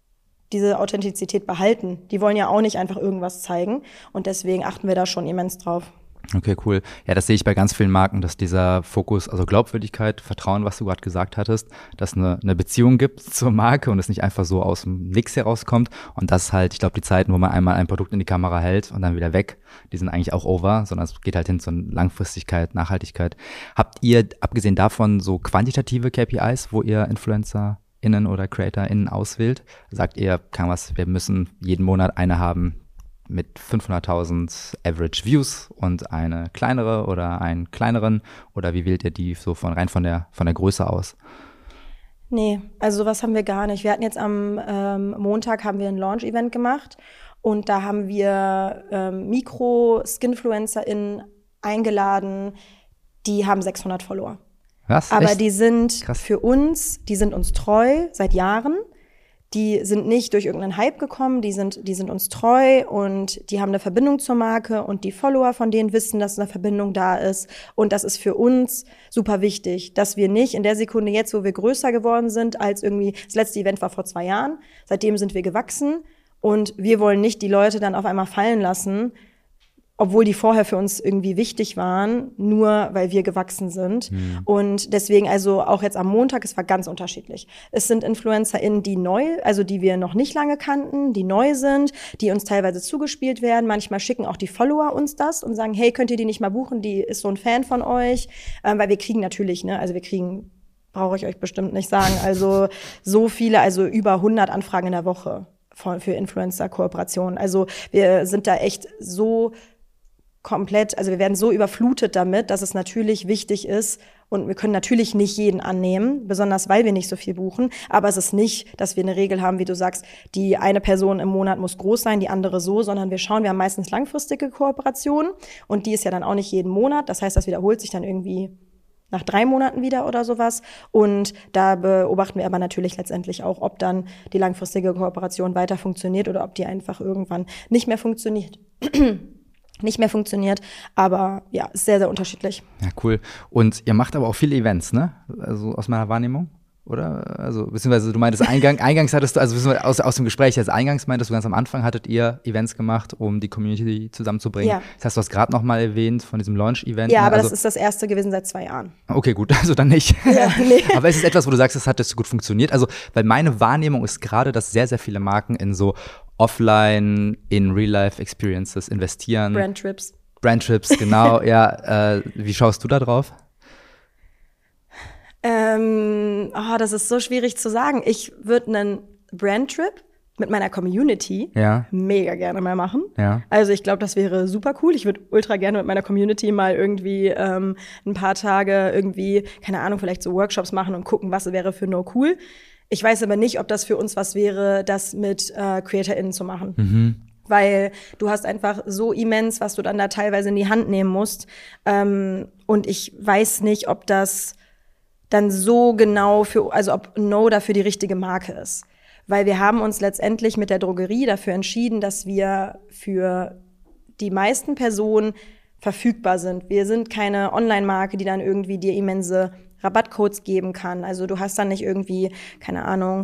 Authentizität behalten. Die wollen ja auch nicht einfach irgendwas zeigen. Und deswegen achten wir da schon immens drauf. Okay, cool. Ja, das sehe ich bei ganz vielen Marken, dass dieser Fokus, also Glaubwürdigkeit, Vertrauen, was du gerade gesagt hattest, dass eine Beziehung gibt zur Marke und es nicht einfach so aus dem Nix herauskommt. Und das halt, ich glaube, die Zeiten, wo man einmal ein Produkt in die Kamera hält und dann wieder weg, die sind eigentlich auch over, sondern es geht halt hin zu Langfristigkeit, Nachhaltigkeit. Habt ihr, abgesehen davon, so quantitative KPIs, wo ihr InfluencerInnen oder CreatorInnen auswählt? Sagt ihr, wir müssen jeden Monat eine haben mit 500.000 Average Views und eine kleinere oder einen kleineren? Oder wie wählt ihr die so von der Größe aus? Nee, also sowas haben wir gar nicht. Wir hatten jetzt am Montag haben wir ein Launch-Event gemacht und da haben wir Mikro-Skinfluencer*innen eingeladen, die haben 600 Follower. Was? Aber echt? die sind Krass. für uns, die sind uns treu seit Jahren. Die sind nicht durch irgendeinen Hype gekommen, die sind uns treu und die haben eine Verbindung zur Marke und die Follower von denen wissen, dass eine Verbindung da ist. Und das ist für uns super wichtig, dass wir nicht in der Sekunde jetzt, wo wir größer geworden sind, als irgendwie, das letzte Event war vor 2 Jahren, seitdem sind wir gewachsen und wir wollen nicht die Leute dann auf einmal fallen lassen, obwohl die vorher für uns irgendwie wichtig waren, nur weil wir gewachsen sind. Und deswegen, also auch jetzt am Montag, es war ganz unterschiedlich. Es sind InfluencerInnen, die wir noch nicht lange kannten, die neu sind, die uns teilweise zugespielt werden. Manchmal schicken auch die Follower uns das und sagen, hey, könnt ihr die nicht mal buchen? Die ist so ein Fan von euch. Weil wir kriegen natürlich, brauche ich euch bestimmt nicht sagen, also so viele, also über 100 Anfragen in der Woche für Influencer-Kooperationen. Also wir sind da echt so komplett, also wir werden so überflutet damit, dass es natürlich wichtig ist und wir können natürlich nicht jeden annehmen, besonders weil wir nicht so viel buchen, aber es ist nicht, dass wir eine Regel haben, wie du sagst, die eine Person im Monat muss groß sein, die andere so, sondern wir haben meistens langfristige Kooperationen und die ist ja dann auch nicht jeden Monat, das heißt, das wiederholt sich dann irgendwie nach 3 Monaten wieder oder sowas und da beobachten wir aber natürlich letztendlich auch, ob dann die langfristige Kooperation weiter funktioniert oder ob die einfach irgendwann nicht mehr funktioniert. Aber ja, ist sehr, sehr unterschiedlich. Ja, cool. Und ihr macht aber auch viele Events, ne? Also aus meiner Wahrnehmung, oder? Also, beziehungsweise du meintest eingangs hattest du, also aus dem Gespräch jetzt eingangs meintest du, ganz am Anfang hattet ihr Events gemacht, um die Community zusammenzubringen. Ja. Das heißt, du hast gerade noch mal erwähnt von diesem Launch-Event. Ja, aber das ist das erste gewesen seit 2 Jahren. Okay, gut, also dann nicht. Ja, nee. Aber ist es etwas, wo du sagst, das hat so gut funktioniert? Also, weil meine Wahrnehmung ist gerade, dass sehr, sehr viele Marken in so offline, in Real-Life-Experiences investieren. Brandtrips, genau, ja. Wie schaust du da drauf? Das ist so schwierig zu sagen. Ich würde einen Brandtrip mit meiner Community mega gerne mal machen. Ja. Also ich glaube, das wäre super cool. Ich würde ultra gerne mit meiner Community mal irgendwie ein paar Tage irgendwie, keine Ahnung, vielleicht so Workshops machen und gucken, was wäre für No Cool. Ich weiß aber nicht, ob das für uns was wäre, das mit CreatorInnen zu machen. Mhm. Weil du hast einfach so immens, was du dann da teilweise in die Hand nehmen musst. Und ich weiß nicht, ob das dann so genau ob No dafür die richtige Marke ist. Weil wir haben uns letztendlich mit der Drogerie dafür entschieden, dass wir für die meisten Personen verfügbar sind. Wir sind keine Online-Marke, die dann irgendwie dir immense Rabattcodes geben kann. Also du hast dann nicht irgendwie, keine Ahnung,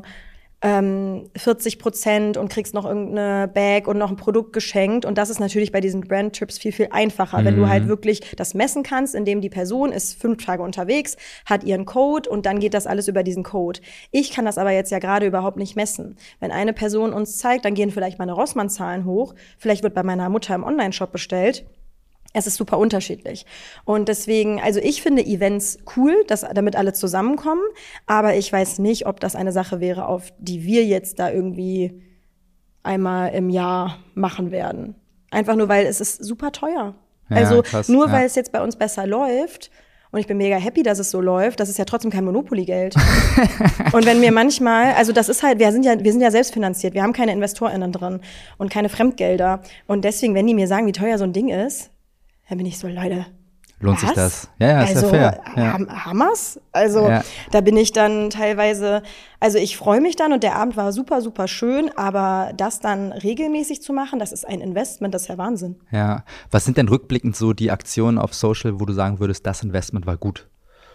40% und kriegst noch irgendeine Bag und noch ein Produkt geschenkt. Und das ist natürlich bei diesen Brand-Trips viel, viel einfacher, wenn du halt wirklich das messen kannst, indem die Person ist 5 Tage unterwegs, hat ihren Code und dann geht das alles über diesen Code. Ich kann das aber jetzt ja gerade überhaupt nicht messen. Wenn eine Person uns zeigt, dann gehen vielleicht meine Rossmann-Zahlen hoch, vielleicht wird bei meiner Mutter im Online-Shop bestellt. Es ist super unterschiedlich. Und deswegen, also ich finde Events cool, damit alle zusammenkommen. Aber ich weiß nicht, ob das eine Sache wäre, auf die wir jetzt da irgendwie einmal im Jahr machen werden. Einfach nur, weil es ist super teuer. Ja, also krass, nur weil es jetzt bei uns besser läuft. Und ich bin mega happy, dass es so läuft. Das ist ja trotzdem kein Monopoly-Geld. Und wenn mir manchmal, also das ist halt, wir sind ja selbstfinanziert. Wir haben keine InvestorInnen drin und keine Fremdgelder. Und deswegen, wenn die mir sagen, wie teuer so ein Ding ist, dann bin ich so, Leute, lohnt sich das? Ja, ist ja fair. Ja. Hammers? Also da bin ich dann teilweise, also ich freue mich dann und der Abend war super, super schön, aber das dann regelmäßig zu machen, das ist ein Investment, das ist ja Wahnsinn. Ja, was sind denn rückblickend so die Aktionen auf Social, wo du sagen würdest, das Investment war gut?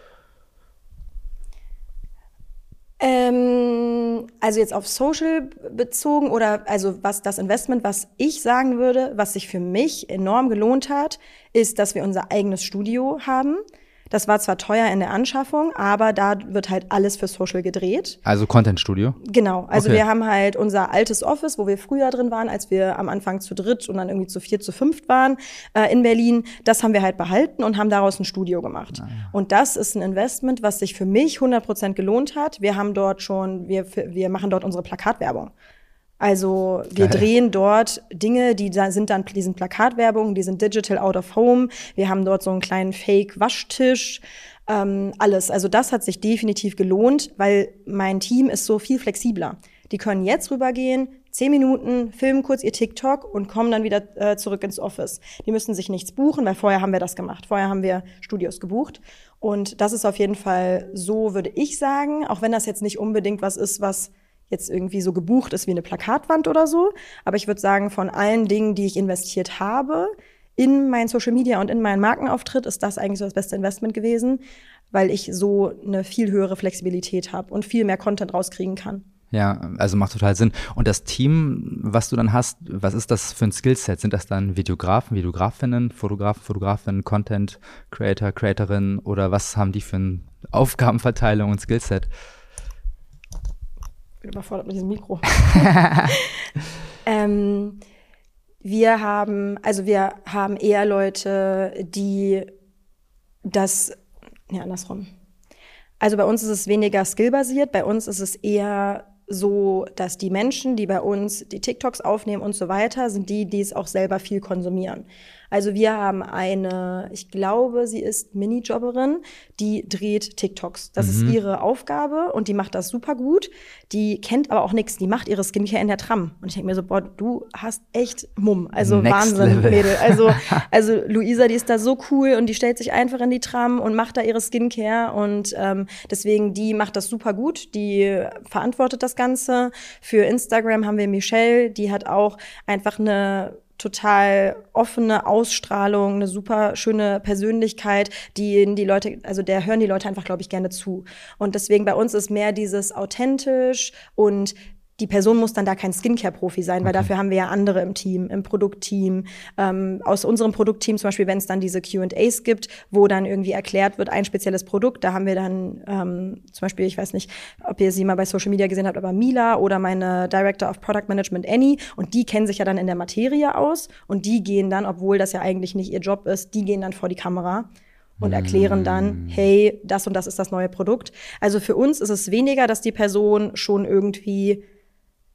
Also jetzt auf Social bezogen oder also was das Investment, was ich sagen würde, was sich für mich enorm gelohnt hat, ist, dass wir unser eigenes Studio haben. Das war zwar teuer in der Anschaffung, aber da wird halt alles für Social gedreht. Also Content-Studio? Genau. Also okay. Wir haben halt unser altes Office, wo wir früher drin waren, als wir am Anfang zu dritt und dann irgendwie zu 4, zu 5 waren in Berlin. Das haben wir halt behalten und haben daraus ein Studio gemacht. Ah, ja. Und das ist ein Investment, was sich für mich 100% gelohnt hat. Wir haben dort wir machen dort unsere Plakatwerbung. Also wir drehen dort Dinge, die sind Plakatwerbung, die sind digital out of home. Wir haben dort so einen kleinen Fake-Waschtisch, alles. Also das hat sich definitiv gelohnt, weil mein Team ist so viel flexibler. Die können jetzt rübergehen, 10 Minuten, filmen kurz ihr TikTok und kommen dann wieder zurück ins Office. Die müssen sich nichts buchen, weil vorher haben wir das gemacht. Vorher haben wir Studios gebucht. Und das ist auf jeden Fall so, würde ich sagen, auch wenn das jetzt nicht unbedingt was ist, was jetzt irgendwie so gebucht ist wie eine Plakatwand oder so. Aber ich würde sagen, von allen Dingen, die ich investiert habe, in mein Social Media und in meinen Markenauftritt, ist das eigentlich so das beste Investment gewesen, weil ich so eine viel höhere Flexibilität habe und viel mehr Content rauskriegen kann. Ja, also macht total Sinn. Und das Team, was du dann hast, was ist das für ein Skillset? Sind das dann Videografen, Videografinnen, Fotografen, Fotografinnen, Content Creator, Creatorinnen oder was haben die für eine Aufgabenverteilung und Skillset? Ich bin überfordert mit diesem Mikro. Wir haben eher Leute, die andersrum. Also bei uns ist es weniger skillbasiert, bei uns ist es eher so, dass die Menschen, die bei uns die TikToks aufnehmen und so weiter, sind die es auch selber viel konsumieren. Also wir haben ich glaube, sie ist Minijobberin, die dreht TikToks. Das ist ihre Aufgabe und die macht das super gut. Die kennt aber auch nichts, die macht ihre Skincare in der Tram. Und ich denke mir so, boah, du hast echt Mumm. Also Next Wahnsinn, Level. Mädel. Also Luisa, die ist da so cool und die stellt sich einfach in die Tram und macht da ihre Skincare. Und deswegen, die macht das super gut. Die verantwortet das Ganze. Für Instagram haben wir Michelle, die hat auch einfach eine total offene Ausstrahlung, eine super schöne Persönlichkeit, der hören die Leute einfach, glaube ich, gerne zu. Und deswegen bei uns ist mehr dieses authentisch und die Person muss dann da kein Skincare-Profi sein, weil dafür haben wir ja andere im Team, im Produktteam. Aus unserem Produktteam zum Beispiel, wenn es dann diese Q&As gibt, wo dann irgendwie erklärt wird, ein spezielles Produkt, da haben wir dann zum Beispiel, ich weiß nicht, ob ihr sie mal bei Social Media gesehen habt, aber Mila oder meine Director of Product Management, Annie, und die kennen sich ja dann in der Materie aus und die gehen dann, obwohl das ja eigentlich nicht ihr Job ist, die gehen dann vor die Kamera und erklären dann, hey, das und das ist das neue Produkt. Also für uns ist es weniger, dass die Person schon irgendwie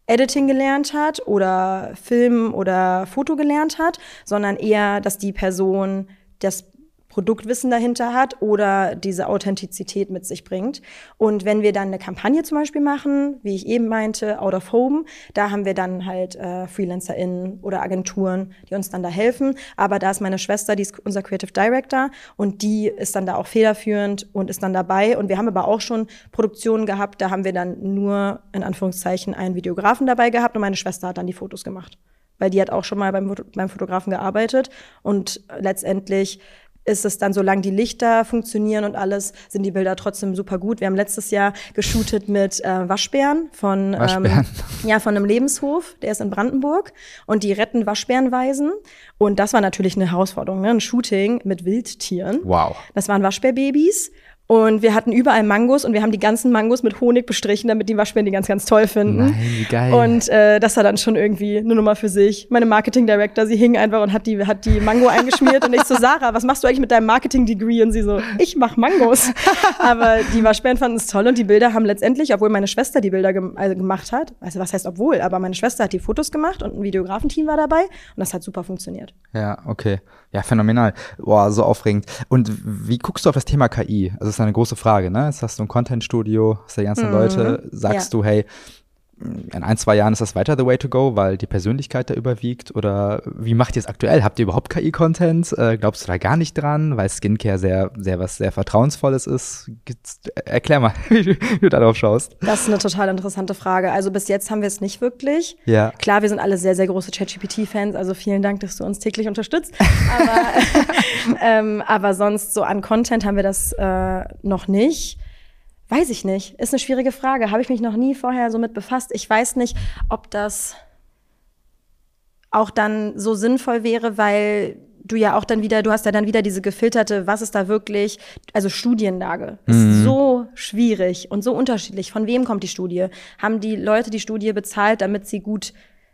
Editing gelernt hat oder Film oder Foto gelernt hat, sondern eher, dass die Person das Produktwissen dahinter hat oder diese Authentizität mit sich bringt. Und wenn wir dann eine Kampagne zum Beispiel machen, wie ich eben meinte, Out of Home, da haben wir dann halt FreelancerInnen oder Agenturen, die uns dann da helfen. Aber da ist meine Schwester, die ist unser Creative Director und die ist dann da auch federführend und ist dann dabei. Und wir haben aber auch schon Produktionen gehabt, da haben wir dann nur, in Anführungszeichen, einen Videografen dabei gehabt und meine Schwester hat dann die Fotos gemacht. Weil die hat auch schon mal beim Fotografen gearbeitet und letztendlich ist es dann, solange die Lichter funktionieren und alles, sind die Bilder trotzdem super gut. Wir haben letztes Jahr geshootet mit Waschbären von einem Lebenshof, der ist in Brandenburg und die retten Waschbärenwaisen und das war natürlich eine Herausforderung, ne? Ein Shooting mit Wildtieren. Wow. Das waren Waschbärbabys. Und wir hatten überall Mangos und wir haben die ganzen Mangos mit Honig bestrichen, damit die Waschbären die ganz, ganz toll finden. Nein, wie geil. Und das war dann schon irgendwie eine Nummer für sich. Meine Marketing-Director, sie hing einfach und hat die Mango eingeschmiert. Und ich so, Sarah, was machst du eigentlich mit deinem Marketing-Degree? Und sie so, ich mach Mangos. Aber die Waschbären fanden es toll und die Bilder haben letztendlich, obwohl meine Schwester die Bilder gemacht hat, also was heißt obwohl, aber meine Schwester hat die Fotos gemacht und ein Videografenteam war dabei und das hat super funktioniert. Ja, okay. Ja, phänomenal. Boah, so aufregend. Und wie guckst du auf das Thema KI? Also das ist eine große Frage, ne? Jetzt hast du ein Content-Studio, hast die ganzen Leute, sagst du, hey, in 1-2 Jahren ist das weiter the way to go, weil die Persönlichkeit da überwiegt? Oder wie macht ihr es aktuell? Habt ihr überhaupt KI-Content? Glaubst du da gar nicht dran, weil Skincare was sehr Vertrauensvolles ist? Erklär mal, wie du darauf schaust. Das ist eine total interessante Frage. Also bis jetzt haben wir es nicht wirklich. Ja. Klar, wir sind alle sehr, sehr große ChatGPT-Fans, also vielen Dank, dass du uns täglich unterstützt. Aber sonst so an Content haben wir das noch nicht. Weiß ich nicht. Ist eine schwierige Frage. Habe ich mich noch nie vorher so mit befasst. Ich weiß nicht, ob das auch dann so sinnvoll wäre, weil du hast ja dann wieder diese gefilterte, was ist da wirklich, also Studienlage ist so schwierig und so unterschiedlich. Von wem kommt die Studie? Haben die Leute die Studie bezahlt, damit sie gut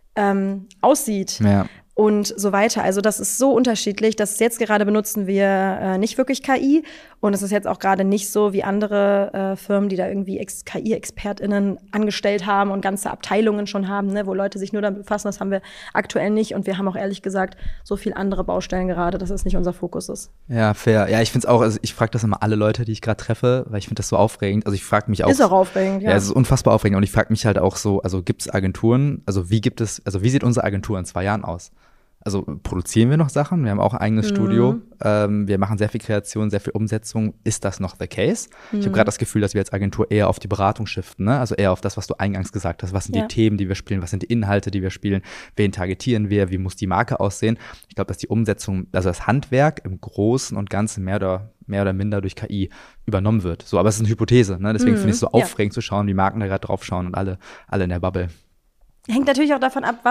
aussieht? Ja. Und so weiter. Also das ist so unterschiedlich, dass jetzt gerade benutzen wir nicht wirklich KI und es ist jetzt auch gerade nicht so wie andere Firmen, die da irgendwie KI-ExpertInnen angestellt haben und ganze Abteilungen schon haben, ne, wo Leute sich nur damit befassen. Das haben wir aktuell nicht und wir haben auch ehrlich gesagt so viel andere Baustellen gerade, dass es nicht unser Fokus ist. Ja, fair. Ja, ich finde es auch, also ich frage das immer alle Leute, die ich gerade treffe, weil ich finde das so aufregend. Also ich frage mich auch. Ist auch aufregend, ja. Ja, es ist unfassbar aufregend und ich frage mich halt auch so, also gibt es Agenturen, also wie sieht unsere Agentur in 2 Jahren aus? Also produzieren wir noch Sachen, wir haben auch ein eigenes Studio, wir machen sehr viel Kreation, sehr viel Umsetzung. Ist das noch the case? Ich habe gerade das Gefühl, dass wir als Agentur eher auf die Beratung shiften, ne? Also eher auf das, was du eingangs gesagt hast. Was sind die Themen, die wir spielen? Was sind die Inhalte, die wir spielen? Wen targetieren wir? Wie muss die Marke aussehen? Ich glaube, dass die Umsetzung, also das Handwerk im Großen und Ganzen mehr oder minder durch KI übernommen wird. So, aber es ist eine Hypothese, ne? Deswegen finde ich es so aufregend zu schauen, wie Marken da gerade drauf schauen und alle in der Bubble. Hängt natürlich auch davon ab,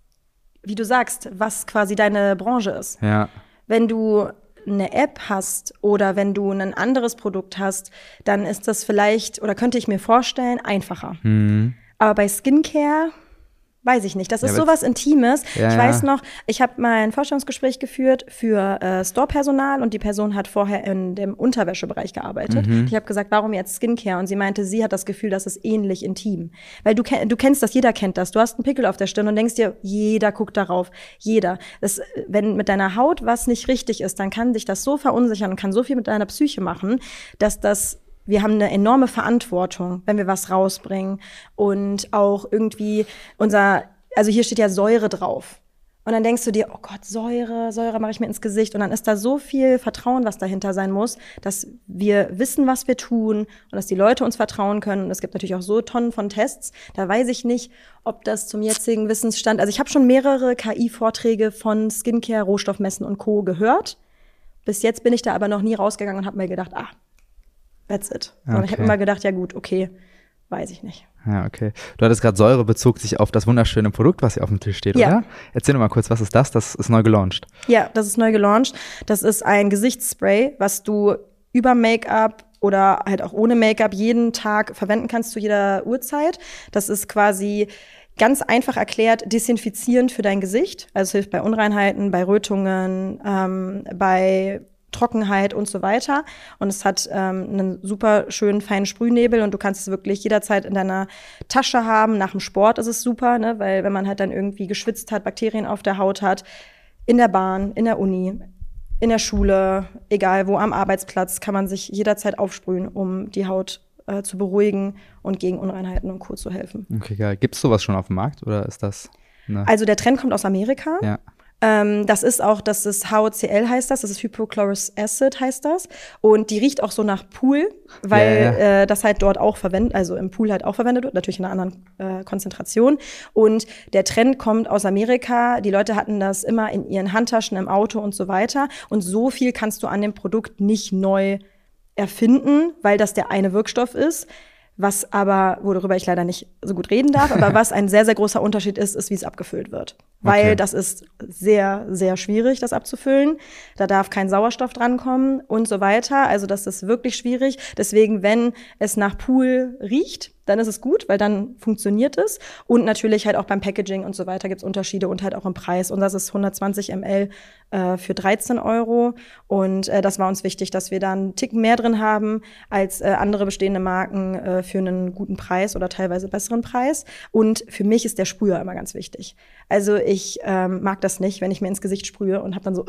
wie du sagst, was quasi deine Branche ist. Ja. Wenn du eine App hast oder wenn du ein anderes Produkt hast, dann ist das vielleicht, oder könnte ich mir vorstellen, einfacher. Aber bei Skincare weiß ich nicht. Das ist sowas Intimes. Ja, ich weiß noch, ich habe mal ein Vorstellungsgespräch geführt für Store-Personal und die Person hat vorher in dem Unterwäschebereich gearbeitet. Ich habe gesagt, warum jetzt Skincare? Und sie meinte, sie hat das Gefühl, das ist ähnlich intim. Weil du kennst das, jeder kennt das. Du hast einen Pickel auf der Stirn und denkst dir, jeder guckt darauf. Jeder. Wenn mit deiner Haut was nicht richtig ist, dann kann dich das so verunsichern und kann so viel mit deiner Psyche machen, dass wir haben eine enorme Verantwortung, wenn wir was rausbringen und auch irgendwie also hier steht ja Säure drauf. Und dann denkst du dir, oh Gott, Säure mache ich mir ins Gesicht. Und dann ist da so viel Vertrauen, was dahinter sein muss, dass wir wissen, was wir tun und dass die Leute uns vertrauen können. Und es gibt natürlich auch so Tonnen von Tests. Da weiß ich nicht, ob das zum jetzigen Wissensstand, also ich habe schon mehrere KI-Vorträge von Skincare, Rohstoffmessen und Co. gehört. Bis jetzt bin ich da aber noch nie rausgegangen und habe mir gedacht, that's it. Okay. Ich habe immer gedacht, ja gut, okay, weiß ich nicht. Ja, okay. Du hattest gerade Säure, bezog sich auf das wunderschöne Produkt, was hier auf dem Tisch steht, oder? Erzähl doch mal kurz, was ist das? Das ist neu gelauncht. Ja, das ist neu gelauncht. Das ist ein Gesichtsspray, was du über Make-up oder halt auch ohne Make-up jeden Tag verwenden kannst zu jeder Uhrzeit. Das ist quasi ganz einfach erklärt desinfizierend für dein Gesicht. Also es hilft bei Unreinheiten, bei Rötungen, bei Trockenheit und so weiter. Und es hat einen super schönen feinen Sprühnebel und du kannst es wirklich jederzeit in deiner Tasche haben. Nach dem Sport ist es super, ne? Weil wenn man halt dann irgendwie geschwitzt hat, Bakterien auf der Haut hat, in der Bahn, in der Uni, in der Schule, egal wo, am Arbeitsplatz, kann man sich jederzeit aufsprühen, um die Haut zu beruhigen und gegen Unreinheiten und Co. zu helfen. Okay, geil. Gibt es sowas schon auf dem Markt oder ist das? Ne? Also der Trend kommt aus Amerika. Ja. Das ist HCl heißt das ist Hypochlorous Acid heißt das. Und die riecht auch so nach Pool, weil das halt dort auch verwendet, also im Pool halt auch verwendet wird, natürlich in einer anderen Konzentration. Und der Trend kommt aus Amerika. Die Leute hatten das immer in ihren Handtaschen, im Auto und so weiter. Und so viel kannst du an dem Produkt nicht neu erfinden, weil das der eine Wirkstoff ist. Was aber, worüber ich leider nicht so gut reden darf, aber was ein sehr, sehr großer Unterschied ist, wie es abgefüllt wird. Weil das ist sehr, sehr schwierig, das abzufüllen. Da darf kein Sauerstoff drankommen und so weiter. Also das ist wirklich schwierig. Deswegen, wenn es nach Pool riecht, dann ist es gut, weil dann funktioniert es. Und natürlich halt auch beim Packaging und so weiter gibt es Unterschiede und halt auch im Preis. Und das ist 120 ml für 13 €. Und das war uns wichtig, dass wir da einen Tick mehr drin haben als andere bestehende Marken für einen guten Preis oder teilweise besseren Preis. Und für mich ist der Sprüher immer ganz wichtig. Also ich mag das nicht, wenn ich mir ins Gesicht sprühe und habe dann so,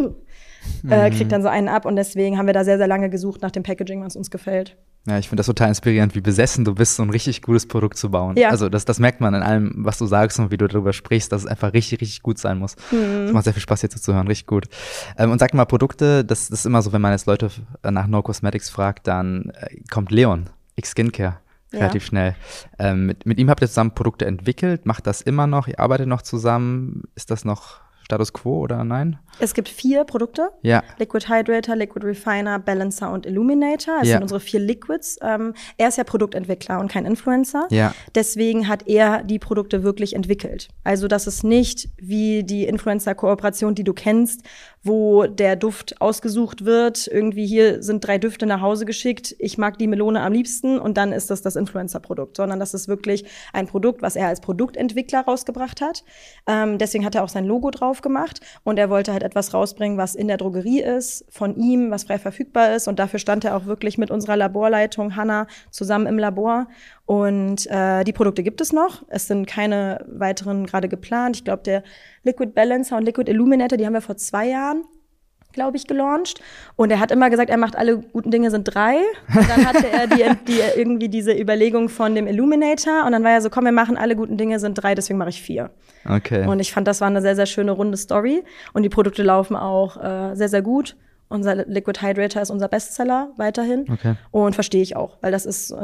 krieg dann so einen ab. Und deswegen haben wir da sehr, sehr lange gesucht nach dem Packaging, was uns gefällt. Ja, ich finde das total inspirierend, wie besessen du bist, so ein richtig gutes Produkt zu bauen. Ja. Also das merkt man in allem, was du sagst und wie du darüber sprichst, dass es einfach richtig, richtig gut sein muss. Das macht sehr viel Spaß, hier zuzuhören, richtig gut. Und sag mal, Produkte, das ist immer so, wenn man jetzt Leute nach No Cosmetics fragt, dann kommt Leon, X Skincare. Relativ schnell. Mit ihm habt ihr zusammen Produkte entwickelt, macht das immer noch, ihr arbeitet noch zusammen, ist das noch Status Quo oder nein? Es gibt 4 Produkte. Ja. Liquid Hydrator, Liquid Refiner, Balancer und Illuminator. Das sind unsere 4 Liquids. Er ist ja Produktentwickler und kein Influencer. Ja. Deswegen hat er die Produkte wirklich entwickelt. Also das ist nicht wie die Influencer-Kooperation, die du kennst, wo der Duft ausgesucht wird. Irgendwie hier sind 3 Düfte nach Hause geschickt. Ich mag die Melone am liebsten und dann ist das Influencer-Produkt. Sondern das ist wirklich ein Produkt, was er als Produktentwickler rausgebracht hat. Deswegen hat er auch sein Logo drauf gemacht und er wollte halt etwas rausbringen, was in der Drogerie ist, von ihm, was frei verfügbar ist und dafür stand er auch wirklich mit unserer Laborleitung Hannah zusammen im Labor und die Produkte gibt es noch. Es sind keine weiteren gerade geplant. Ich glaube, der Liquid Balancer und Liquid Illuminator, die haben wir vor 2 Jahren, glaube ich, gelauncht. Und er hat immer gesagt, er macht alle guten Dinge sind 3. Und dann hatte er irgendwie diese Überlegung von dem Illuminator. Und dann war er so, komm, wir machen alle guten Dinge sind 3, deswegen mache ich 4. Okay. Und ich fand, das war eine sehr, sehr schöne, runde Story. Und die Produkte laufen auch sehr, sehr gut. Unser Liquid Hydrator ist unser Bestseller weiterhin. Okay. Und verstehe ich auch, weil das ist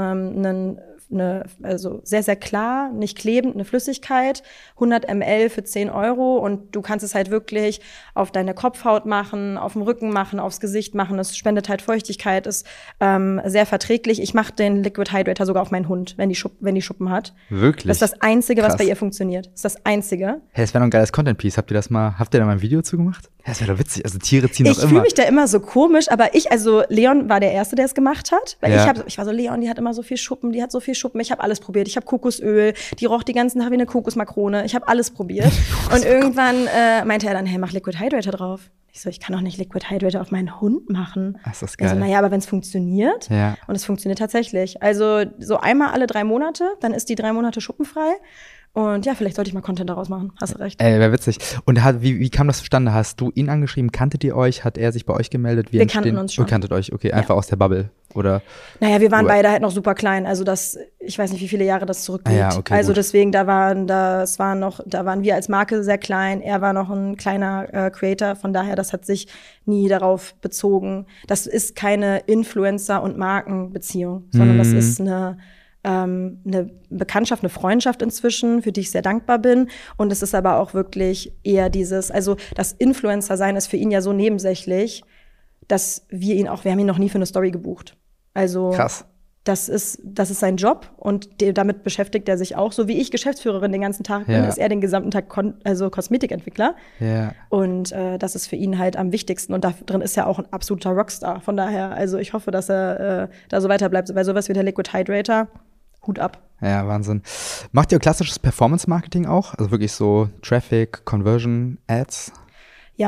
also sehr, sehr klar, nicht klebend, eine Flüssigkeit, 100 ml für 10 € und du kannst es halt wirklich auf deine Kopfhaut machen, auf dem Rücken machen, aufs Gesicht machen, es spendet halt Feuchtigkeit, ist sehr verträglich. Ich mache den Liquid Hydrator sogar auf meinen Hund, wenn die Schuppen hat. Wirklich? Das ist das Einzige, was bei ihr funktioniert. Das ist das Einzige. Hey, das wäre noch ein geiles Content-Piece. Habt ihr da mal ein Video zu gemacht? Ja, das wäre doch witzig. Also Tiere ziehen doch immer. Ich fühle mich da immer so komisch, aber Leon war der Erste, der es gemacht hat. Weil ich war so, Leon, die hat immer so viel Schuppen, die hat so viel Schuppen. Ich habe alles probiert. Ich habe Kokosöl, die roch die ganzen Tag wie eine Kokosmakrone. Ich habe alles probiert. Und irgendwann meinte er dann, hey, mach Liquid Hydrator drauf. Ich so, ich kann doch nicht Liquid Hydrator auf meinen Hund machen. Ach, ist das geil. Also, naja, aber wenn es funktioniert. Ja. Und es funktioniert tatsächlich. Also so einmal alle 3 Monate, dann ist die 3 Monate schuppenfrei. Und ja, vielleicht sollte ich mal Content daraus machen. Hast du recht. Wäre witzig. Und wie kam das zustande? Hast du ihn angeschrieben? Kanntet ihr euch? Hat er sich bei euch gemeldet? Wir kannten uns schon. Ihr kanntet euch, okay, einfach aus der Bubble, oder? Naja, wir waren beide halt noch super klein. Also ich weiß nicht, wie viele Jahre das zurückliegt. Ja, okay, also gut. Deswegen, da waren wir als Marke sehr klein. Er war noch ein kleiner Creator. Von daher, das hat sich nie darauf bezogen. Das ist keine Influencer- und Markenbeziehung, sondern das ist eine Bekanntschaft, eine Freundschaft inzwischen, für die ich sehr dankbar bin. Und es ist aber auch wirklich eher also das Influencer-Sein ist für ihn ja so nebensächlich, dass wir haben ihn noch nie für eine Story gebucht. Also krass. Das ist sein Job und damit beschäftigt er sich auch. So wie ich Geschäftsführerin den ganzen Tag bin, ist er den gesamten Tag Kosmetikentwickler. Ja. Und das ist für ihn halt am wichtigsten. Und da drin ist er auch ein absoluter Rockstar. Von daher, also ich hoffe, dass er da so weiter bleibt. Weil sowas wie der Liquid Hydrator, Hut ab. Ja, Wahnsinn. Macht ihr klassisches Performance-Marketing auch? Also wirklich so Traffic, Conversion, Ads? Ja,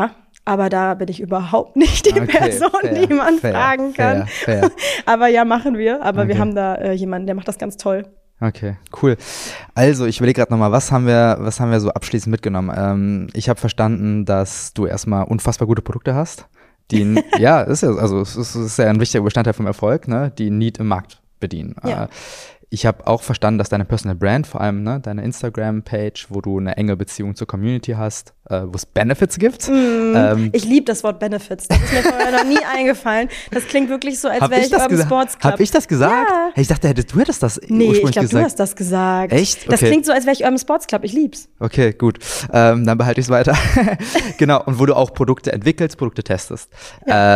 Aber da bin ich überhaupt nicht die Person, die man fragen kann. Fair. Aber ja, machen wir. Aber wir haben da jemanden, der macht das ganz toll. Okay, cool. Also ich überlege gerade nochmal, was haben wir so abschließend mitgenommen? Ich habe verstanden, dass du erstmal unfassbar gute Produkte hast, die, ja, es ist ja ein wichtiger Bestandteil vom Erfolg, ne, die Need im Markt bedienen. Ja. Ich habe auch verstanden, dass deine Personal Brand, vor allem deine Instagram-Page, wo du eine enge Beziehung zur Community hast, wo es Benefits gibt. Ich liebe das Wort Benefits. Das ist mir vorher noch nie eingefallen. Das klingt wirklich so, als wäre ich Urban Sports Club. Habe ich das gesagt? Ja. Hey, ich dachte, du hättest das ursprünglich gesagt. Nee, ich glaube, du hast das gesagt. Echt? Okay. Das klingt so, als wäre ich Urban Sports Club. Ich lieb's. Okay, gut. Dann behalte ich es weiter. Genau, und wo du auch Produkte entwickelst, Produkte testest. Ja.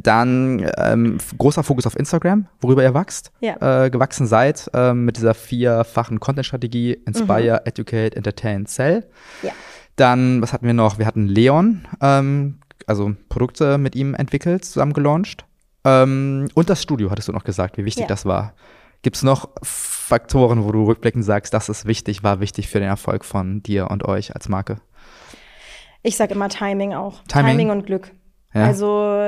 Dann großer Fokus auf Instagram, worüber ihr gewachsen seid, mit dieser 4-fachen Content-Strategie, Inspire, Educate, Entertain, Sell. Ja. Dann, was hatten wir noch? Wir hatten Leon, also Produkte mit ihm entwickelt, zusammen gelauncht. Und das Studio, hattest du noch gesagt, wie wichtig das war. Gibt es noch Faktoren, wo du rückblickend sagst, das ist wichtig, war wichtig für den Erfolg von dir und euch als Marke? Ich sage immer Timing auch. Timing und Glück. Ja. Also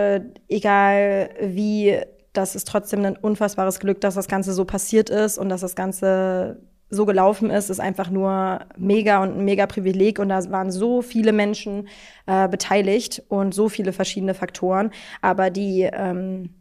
egal wie, das ist trotzdem ein unfassbares Glück, dass das Ganze so passiert ist und dass das Ganze so gelaufen ist einfach nur mega und ein mega Privileg. Und da waren so viele Menschen beteiligt und so viele verschiedene Faktoren. Aber die kann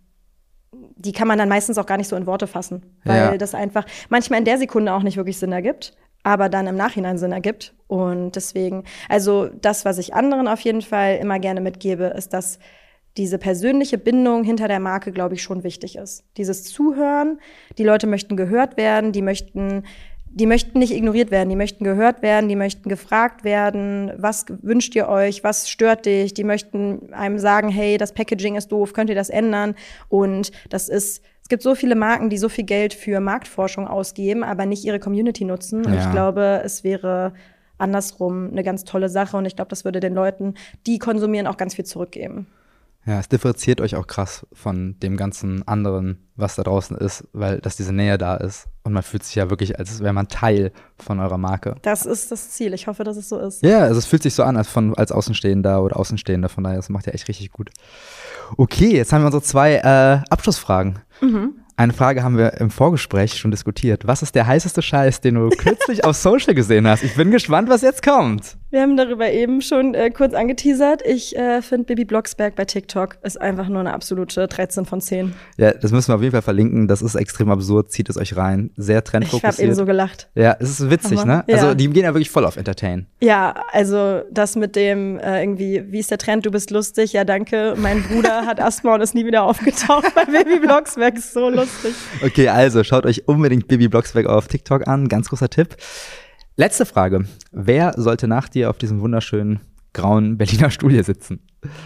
man dann meistens auch gar nicht so in Worte fassen, weil das einfach manchmal in der Sekunde auch nicht wirklich Sinn ergibt, aber dann im Nachhinein Sinn ergibt. Und deswegen, also das, was ich anderen auf jeden Fall immer gerne mitgebe, ist, dass diese persönliche Bindung hinter der Marke, glaube ich, schon wichtig ist. Dieses Zuhören, die Leute möchten gehört werden, die möchten nicht ignoriert werden, die möchten gehört werden, die möchten gefragt werden, was wünscht ihr euch, was stört dich, die möchten einem sagen, hey, das Packaging ist doof, könnt ihr das ändern? Und es gibt so viele Marken, die so viel Geld für Marktforschung ausgeben, aber nicht ihre Community nutzen. Und ich glaube, es wäre andersrum eine ganz tolle Sache und ich glaube, das würde den Leuten, die konsumieren, auch ganz viel zurückgeben. Ja, es differenziert euch auch krass von dem ganzen anderen, was da draußen ist, weil dass diese Nähe da ist und man fühlt sich ja wirklich, als wäre man Teil von eurer Marke. Das ist das Ziel. Ich hoffe, dass es so ist. Ja, also es fühlt sich so an als Außenstehender oder Außenstehender, von daher, das macht ja echt richtig gut. Okay, jetzt haben wir unsere 2 Abschlussfragen. Eine Frage haben wir im Vorgespräch schon diskutiert. Was ist der heißeste Scheiß, den du kürzlich auf Social gesehen hast? Ich bin gespannt, was jetzt kommt. Wir haben darüber eben schon kurz angeteasert. Ich finde, Bibi Blocksberg bei TikTok ist einfach nur eine absolute 13 von 10. Ja, das müssen wir auf jeden Fall verlinken. Das ist extrem absurd. Zieht es euch rein. Sehr trendfokussiert. Ich habe eben so gelacht. Ja, es ist witzig, ne? Ja. Also die gehen ja wirklich voll auf Entertain. Ja, also das mit dem irgendwie, wie ist der Trend, du bist lustig, ja danke. Mein Bruder hat Asthma und ist nie wieder aufgetaucht bei Bibi Blocksberg. Ist so lustig. Okay, also schaut euch unbedingt Bibi Blocksberg auf TikTok an. Ganz großer Tipp. Letzte Frage. Wer sollte nach dir auf diesem wunderschönen grauen Berliner Stuhl hier sitzen?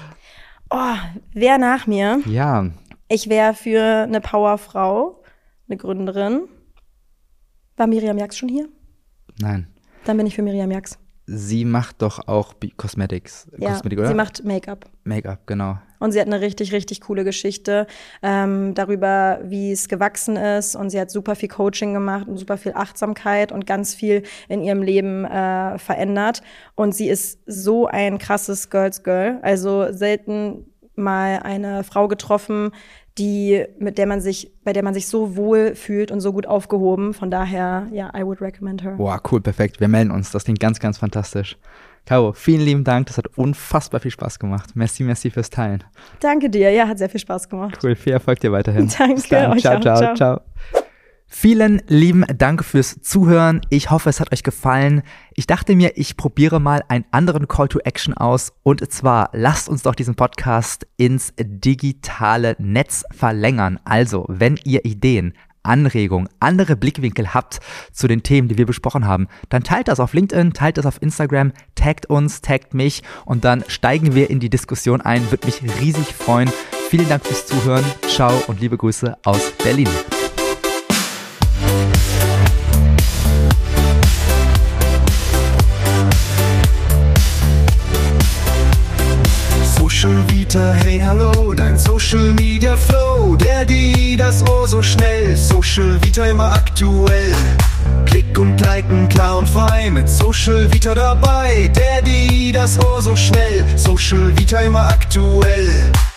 Oh, wer nach mir? Ja. Ich wäre für eine Powerfrau, eine Gründerin. War Miriam Jax schon hier? Nein. Dann bin ich für Miriam Jax. Sie macht doch auch Cosmetics. Ja, Kosmetik, oder? Sie macht Make-up. Make-up, genau. Und sie hat eine richtig, richtig coole Geschichte darüber, wie es gewachsen ist. Und sie hat super viel Coaching gemacht und super viel Achtsamkeit und ganz viel in ihrem Leben verändert. Und sie ist so ein krasses Girls Girl. Also selten mal eine Frau getroffen, bei der man sich so wohl fühlt und so gut aufgehoben. Von daher, ja, I would recommend her. Boah, cool, perfekt. Wir melden uns. Das klingt ganz, ganz fantastisch. Caro, vielen lieben Dank. Das hat unfassbar viel Spaß gemacht. Merci fürs Teilen. Danke dir. Ja, hat sehr viel Spaß gemacht. Cool, viel Erfolg dir weiterhin. Danke. Ciao. Vielen lieben Dank fürs Zuhören. Ich hoffe, es hat euch gefallen. Ich dachte mir, ich probiere mal einen anderen Call to Action aus. Und zwar, lasst uns doch diesen Podcast ins digitale Netz verlängern. Also, wenn ihr Ideen, Anregungen, andere Blickwinkel habt zu den Themen, die wir besprochen haben, dann teilt das auf LinkedIn, teilt das auf Instagram, taggt uns, taggt mich und dann steigen wir in die Diskussion ein. Würde mich riesig freuen. Vielen Dank fürs Zuhören. Ciao und liebe Grüße aus Berlin. Social Vita, hey hallo, dein Social Media Flow, das so schnell, Social Vita immer aktuell. Klick und liken, klar und frei, mit Social Vita dabei. Der, die, das, oh so schnell, Social Vita immer aktuell.